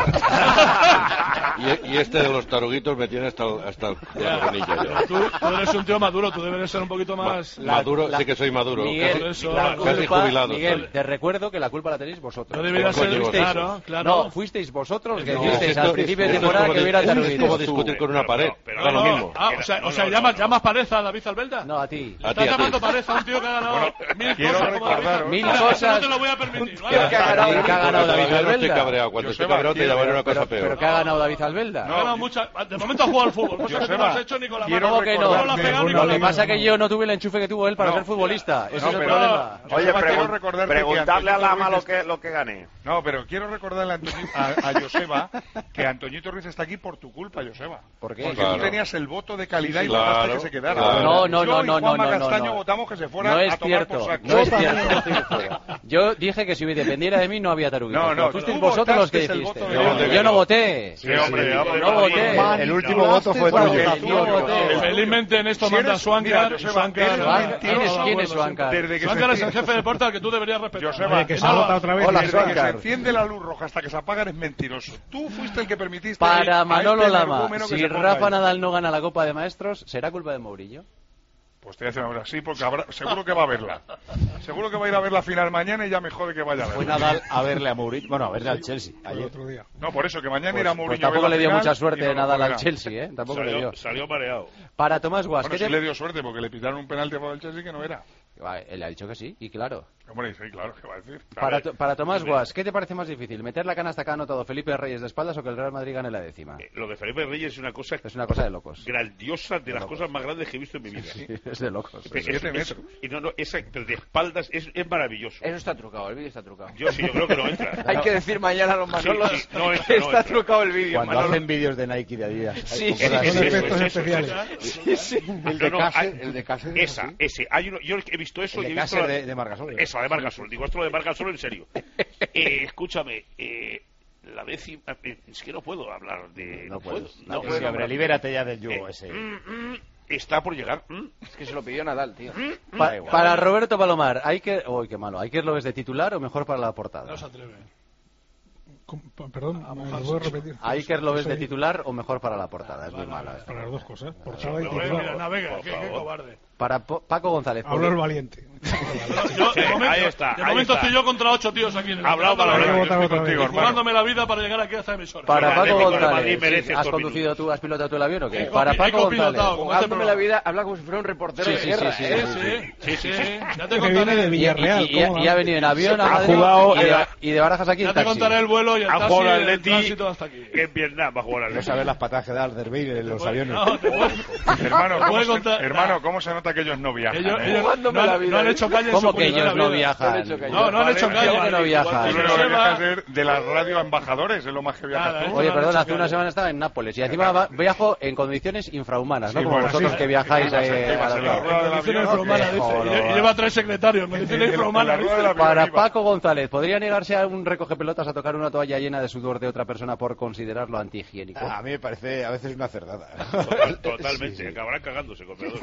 muela. Y este de los taruguitos me tiene hasta la coronilla. Tú eres un tío maduro, tú debes ser un poquito más... Maduro, sí que soy maduro. Casi jubilado. Miguel, te recuerdo que la culpa la tenéis vosotros. No debería ser... Claro. No, fuisteis vosotros que dijisteis al principio de temporada que hubiera taruguitos. Es como discutir con una pared. Da lo mismo. O sea, ¿llamas pared a David Albelda? No, a ti. ¿Estás llamando pared a un tío que ha ganado 1000 cosas como David? 1000 cosas. No te lo voy a permitir. ¿Qué ha ganado David Albelda? No estoy cabreado. Cuando estoy cabreado te llamaré una cosa peor. ¿Pero qué ha ganado David Albelda? Ha ganado muchas. De momento ha jugado al fútbol. Cosa que tú no has hecho ni con la mano. ¿Cómo que no? Lo que pasa es que yo no tuve el enchufe que tuvo él para ser futbolista. Ese es el problema. Oye, preguntarle a Lama lo que gane. No, pero pero quiero recordarle a Joseba que Antoñito Ruiz está aquí por tu culpa, Joseba. ¿Por qué? Porque tú tenías el voto de calidad y votaste que se quedara. No. Yo y Juanma Castaño votamos que se fuera a tomar por saco. No es cierto. Yo dije que si dependiera de mí no había taruguitos. No, fuisteis vosotros los que dijiste. Yo no voté. Sí, hombre, no voté. El último voto fue tuyo. Felizmente en esto manda Swankar. ¿Quién es Swankar? Swankar es el jefe de deporte al que tú deberías respetar. Joseba, que se ha votado otra vez. Desde que se enciende la luz roja hasta que se apaga eres mentiroso. Tú fuiste el que permitiste. Para Manolo Lama, si Rafa Nadal no gana la Copa de Maestros, ¿será culpa de Mourinho? Pues te voy a decir una cosa, sí, porque seguro que va a verla. Seguro que va a ir a ver la final mañana y ya me jode que vaya a verla. Fue Nadal a verle a Mourinho, bueno, a verle al Chelsea. Ayer. Otro día. No, por eso, que mañana irá Mourinho pues tampoco a ver le dio la mucha final suerte Nadal al Chelsea, ¿eh? Tampoco salió, le dio. Salió mareado. Para Tomás Guas, bueno, sí le dio suerte porque le pitaron un penalti a favor del Chelsea que no era. Él ha dicho que sí, y claro. Hombre, sí, claro, ¿qué va a decir? Para Tomás Guas, ¿qué te parece más difícil? ¿Meter la canasta que ha anotado Felipe Reyes de espaldas o que el Real Madrid gane la décima? Lo de Felipe Reyes es una cosa de locos. Grandiosa, de las cosas más grandes que he visto en mi vida. Sí, es de locos. Y no, pero de espaldas es maravilloso. Eso está trucado, el vídeo está trucado. Yo creo que no entra. Hay que decir mañana a los Manolos sí, no entra, está trucado el vídeo. Cuando hacen vídeos de Nike y de Adidas. Sí, efectos especiales. El de Cáceres. Ese. Yo he visto eso y he visto de Margasol. Eso, de Margasol. Digo, esto de Margasol en serio. Escúchame, la décima... Es que no puedo hablar de... No puedo. Hombre, libérate ya del yugo ese. Está por llegar. Es que se lo pidió Nadal, tío. Para Roberto Palomar, uy, qué malo. ¿Iker lo ves de titular o mejor para la portada? No se atreve. Perdón, ¿me lo puedo repetir? ¿A Iker lo ves de titular o mejor para la portada? Es muy malo. Para las dos cosas, portada y titular. Mira, navega, qué cobarde. Para Paco González. Hablo el valiente. Ahí está. De momento estoy yo contra 8 tíos aquí en el jugándome la vida para llegar aquí a esta emisora. Para Paco González. ¿Has conducido tú, has pilotado tú el avión o qué? Para Paco González. Jugándome la vida, habla como si fuera un reportero de guerra. Sí. Ya te Que viene de Villarreal. Y ha venido en avión a Madrid y de Barajas aquí en taxi. Ya te contaré el vuelo y el taxi y el tránsito hasta aquí. En Vietnam va a jugar al No sabes las patadas que da Alderweireld en los aviones. Hermano, ¿cómo se nota que ellos no viajan? Ellos no han hecho calle en su ¿Cómo que ellos no viajan? No han hecho calle. que no viajan? Tú no viajas de la radio a embajadores, es lo más que viajas tú. Oye, perdón, hace una semana estaba en Nápoles y encima viajo en condiciones infrahumanas, ¿no? Como vosotros que viajáis a la y lleva 3 secretarios, medicina infrahumana. Para Paco González, ¿podría negarse a un recogepelotas a tocar una toalla llena de sudor de otra persona por considerarlo antihigiénico? A mí me parece a veces una cerdada. Totalmente, acabarán cagándose con perdón.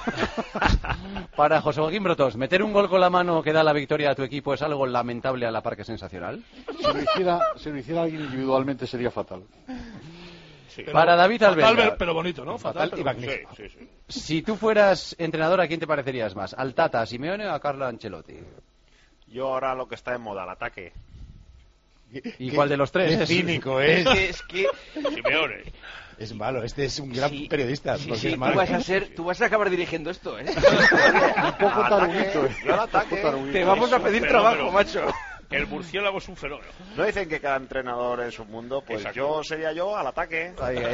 Para José Joaquín Brotos, ¿meter un gol con la mano que da la victoria a tu equipo es algo lamentable a la par que sensacional? Si lo hiciera alguien individualmente sería fatal. Sí. Para David Alberga. Fatal, pero bonito, ¿no? Fatal y magnífico. Sí. Si tú fueras entrenador, ¿a quién te parecerías más? ¿Al Tata, a Simeone o a Carlo Ancelotti? Yo ahora lo que está de moda, el ataque. ¿Y cuál de los tres? Es cínico, ¿eh? Es que... Simeone. Es malo, este es un gran periodista. Sí, tú vas a acabar dirigiendo esto, ¿eh? Un poco taruguito, Te vamos a pedir trabajo, macho. El murciélago es un fenómeno. No dicen que cada entrenador es un mundo, pues exacto. Sería yo al ataque.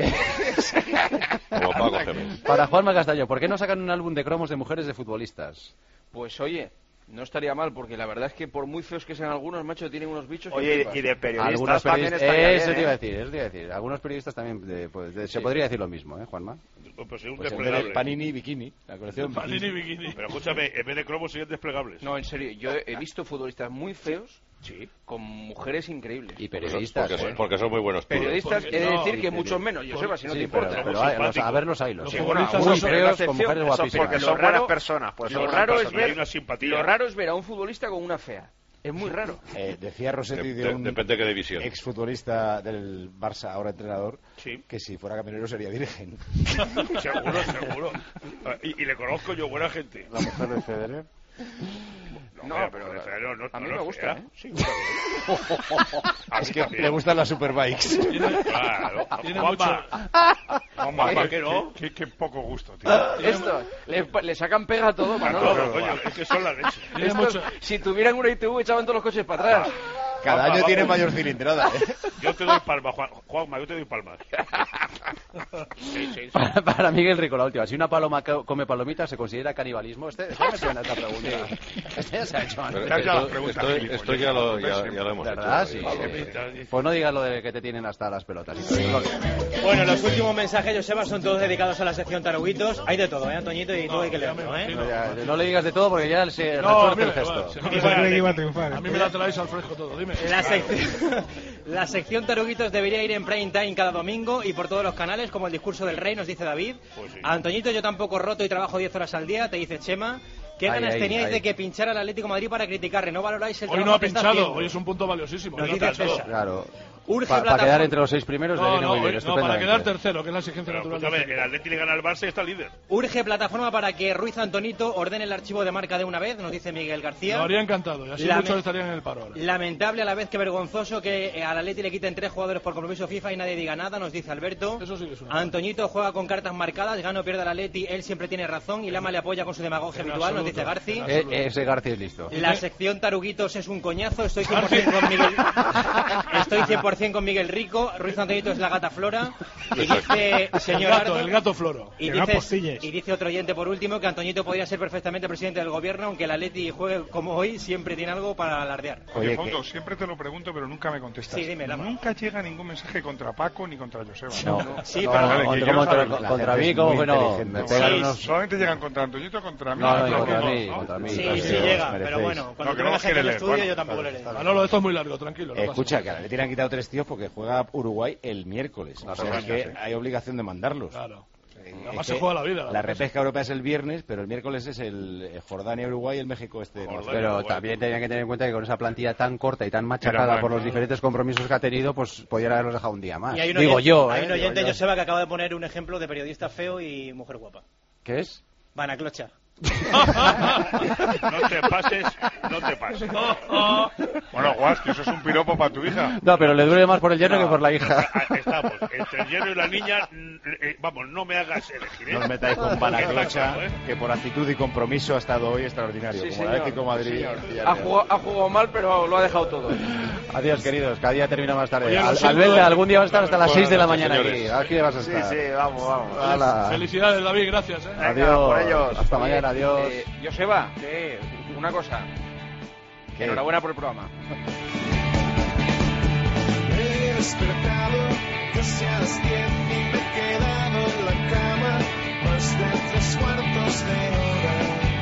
Como Paco Gémez. Para Juanma Castaño, ¿por qué no sacan un álbum de cromos de mujeres de futbolistas? Pues oye, no estaría mal, porque la verdad es que por muy feos que sean algunos, macho, tienen unos bichos. Oye, y de periodistas también estaría bien, eso te iba a decir. Algunos periodistas también se podría decir lo mismo, ¿eh, Juanma? Pues un desplegable. Panini Bikini, la colección Panini Bikini. Pero escúchame, en vez de cromos serían desplegables. No, en serio, yo he visto futbolistas muy feos. Sí. Con mujeres increíbles. Y periodistas. Porque son muy buenos. Periodistas, he de decir que muchos menos, Joseba, si no te importa. Pero a ver los hilos. Sí, muy feos con mujeres guapísimas. Porque son buenas personas. Pues lo raro es ver a un futbolista con una fea. Es muy raro. Decía Rossetti depende de qué división. Exfutbolista del Barça, ahora entrenador, que si fuera camionero sería virgen. Seguro. Y le conozco yo, buena gente. La mujer de Federer. No, pero a mí me gusta, ¿eh? Sí, es que le gustan las superbikes. Claro. Juanma, ¿qué no? Qué poco gusto, tío. Esto, le sacan pega a todo, Manolo. Coño, es que son la leche. Si tuvieran una ITV, echaban todos los coches para atrás. Cada año tiene mayor cilindrada, ¿eh? Yo te doy palmas, Juanma, yo te doy palmas. Para Miguel Rico, la última. Si una paloma come palomitas, ¿se considera canibalismo? Este me suena esta pregunta. Este ya se ha hecho antes. Esto ya lo hemos ¿verdad? hecho. Sí. Pues no digas lo de que te tienen hasta las pelotas. Bueno, los últimos mensajes, Joseba, son todos dedicados a la sección taruguitos. Hay de todo, Antoñito, y todo hay que leerlo, No le digas de todo porque ya se retuerce el gesto. A mí me la traéis al fresco todo, dime. La sección taruguitos debería ir en prime time cada domingo y por todos los canales, como el discurso del rey, nos dice David. Pues sí. Antoñito, yo tampoco roto y trabajo 10 horas al día, te dice Chema. ¿Qué ganas teníais de que pinchara el Atlético de Madrid para criticarle? ¿No valoráis el trabajo que está haciendo? Hoy no ha pinchado, hoy es un punto valiosísimo. Nos dice César. Claro. Para quedar entre los 6 primeros le viene muy bien, para quedar tercero, que es la exigencia natural. El Atlético le gana al Barça y está líder. Urge plataforma para que Ruiz Antonito ordene el archivo de marca de una vez, nos dice Miguel García. Lo haría encantado, y así muchos estarían en el paro ahora. Lamentable a la vez que vergonzoso que al Atleti le quiten 3 jugadores por compromiso FIFA y nadie diga nada, nos dice Alberto. Eso sí que es una Antoñito juega con cartas marcadas, gana o pierde al Atleti, él siempre tiene razón y Lama le apoya con su demagogia habitual, nos dice Garci. Ese Garci es listo. La sección taruguitos es un coñazo, estoy 100% con Miguel. Estoy 100% con Miguel Rico. Ruiz Antonito es la gata Flora. Y dice señor el gato Floro. Y dice otro oyente por último que Antoñito podría ser perfectamente presidente del gobierno, aunque el Atleti juegue como hoy, siempre tiene algo para alardear. Oye, Fondo, siempre te lo pregunto, pero nunca me contestas. Sí, dime, nunca llega ningún mensaje contra Paco ni contra Joseba. No. Sí, pero contra mí, ¿cómo que no? Me pegan unos... Solamente llegan contra Antoñito, contra mí. Contra mí. Sí, llega, pero bueno, cuando te vengas aquí al estudio yo tampoco le leo. Manolo, esto es muy largo, tranquilo. Escucha, que a la Atleti le han quitado 3 tíos porque juega Uruguay el miércoles. O sea, es que hay obligación de mandarlos. Claro. Además se juega la vida. La repesca europea es el viernes, pero el miércoles es el Jordania-Uruguay y el México Pero también tenían que tener en cuenta que con esa plantilla tan corta y tan machacada por los diferentes compromisos que ha tenido, pues podrían haberlos dejado un día más. Hay un oyente, Joseba, que acaba de poner un ejemplo de periodista feo y mujer guapa. ¿Qué es? Vanaclocha. No te pases. Bueno, Guas, que eso es un piropo para tu hija. No, pero le duele más por el yerno que por la hija. Estamos, entre el yerno y la niña, vamos, no me hagas elegir. No os metáis con Vanaclocha, que por actitud y compromiso ha estado hoy extraordinario. Como el Atlético Madrid. Ha jugado mal, pero lo ha dejado todo. Adiós, queridos, cada día termina más tarde. Albelda, algún día va a estar hasta las 6 de la mañana aquí. Aquí vas a estar. Sí, vamos. Felicidades, David, gracias. Adiós. Hasta mañana, adiós. Joseba, una cosa. Enhorabuena por el programa. He despertado casi a las 10 y me he quedado en la cama más de 3/4 de hora.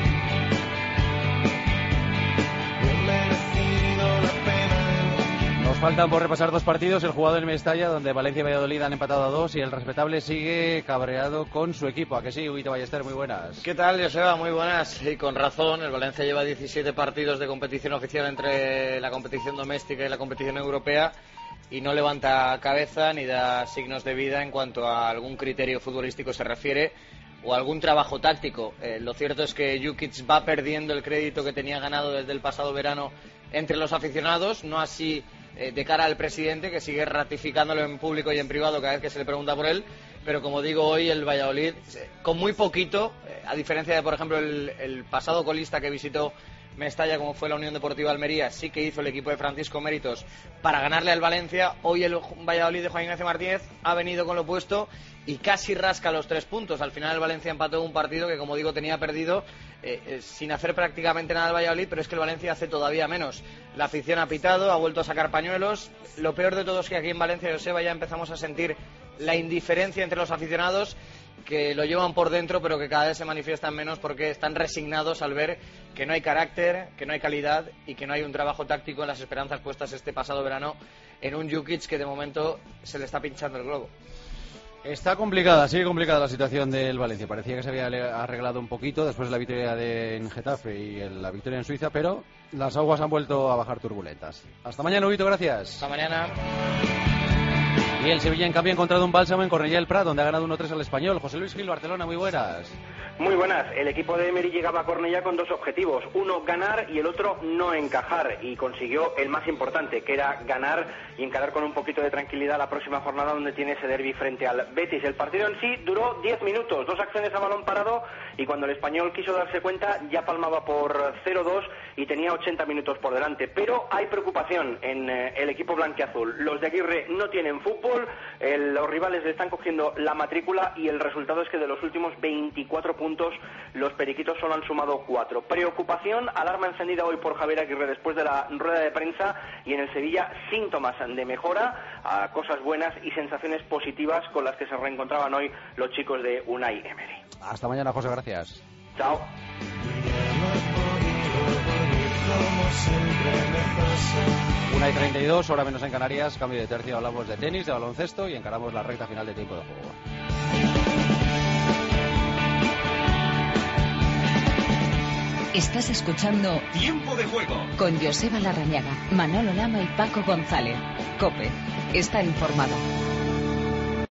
He merecido la pena. Nos faltan por repasar 2 partidos, el jugado en Mestalla, donde Valencia y Valladolid han empatado a 2 y el respetable sigue cabreado con su equipo. ¿A que sí, Huguito Ballester? Muy buenas. ¿Qué tal, Joseba? Muy buenas. Y con razón, el Valencia lleva 17 partidos de competición oficial entre la competición doméstica y la competición europea y no levanta cabeza ni da signos de vida en cuanto a algún criterio futbolístico se refiere o algún trabajo táctico. Lo cierto es que Jukic va perdiendo el crédito que tenía ganado desde el pasado verano entre los aficionados, no así de cara al presidente, que sigue ratificándolo en público y en privado cada vez que se le pregunta por él, pero como digo, hoy el Valladolid, con muy poquito, a diferencia de, por ejemplo, el pasado colista que visitó Mestalla, como fue la Unión Deportiva Almería, sí que hizo el equipo de Francisco Méritos para ganarle al Valencia. Hoy el Valladolid de Juan Ignacio Martínez ha venido con lo opuesto y casi rasca los 3 puntos. Al final el Valencia empató un partido que, como digo, tenía perdido sin hacer prácticamente nada el Valladolid, pero es que el Valencia hace todavía menos. La afición ha pitado, ha vuelto a sacar pañuelos. Lo peor de todo es que aquí en Valencia, Joseba, ya empezamos a sentir la indiferencia entre los aficionados, que lo llevan por dentro, pero que cada vez se manifiestan menos porque están resignados al ver que no hay carácter, que no hay calidad y que no hay un trabajo táctico en las esperanzas puestas este pasado verano en un Jukic que de momento se le está pinchando el globo. Está complicada, sigue complicada la situación del Valencia. Parecía que se había arreglado un poquito después de la victoria en Getafe y la victoria en Suiza, pero las aguas han vuelto a bajar turbulentas. Hasta mañana, Huguito, gracias. Hasta mañana. Y el Sevilla, en cambio, ha encontrado un bálsamo en Cornellà del Prat, donde ha ganado 1-3 al Español. José Luis Gil, Barcelona, muy buenas. Muy buenas. El equipo de Emery llegaba a Cornellá con dos objetivos. Uno, ganar, y el otro, no encajar. Y consiguió el más importante, que era ganar y encarar con un poquito de tranquilidad la próxima jornada, donde tiene ese derbi frente al Betis. El partido en sí duró 10 minutos, 2 acciones a balón parado, y cuando el Español quiso darse cuenta ya palmaba por 0-2 y tenía 80 minutos por delante. Pero hay preocupación en el equipo blanquiazul. Los de Aguirre no tienen fútbol, los rivales le están cogiendo la matrícula, y el resultado es que de los últimos 24 puntos los periquitos solo han sumado 4. Preocupación, alarma encendida hoy por Javier Aguirre después de la rueda de prensa, y en el Sevilla síntomas de mejora, cosas buenas y sensaciones positivas con las que se reencontraban hoy los chicos de Unai Emery. Hasta mañana, José, gracias. Chao. 1:32, hora menos en Canarias, cambio de tercio, hablamos de tenis, de baloncesto y encaramos la recta final de tiempo de juego. Estás escuchando Tiempo de Juego con Joseba Larrañaga, Manolo Lama y Paco González. COPE. Está informado.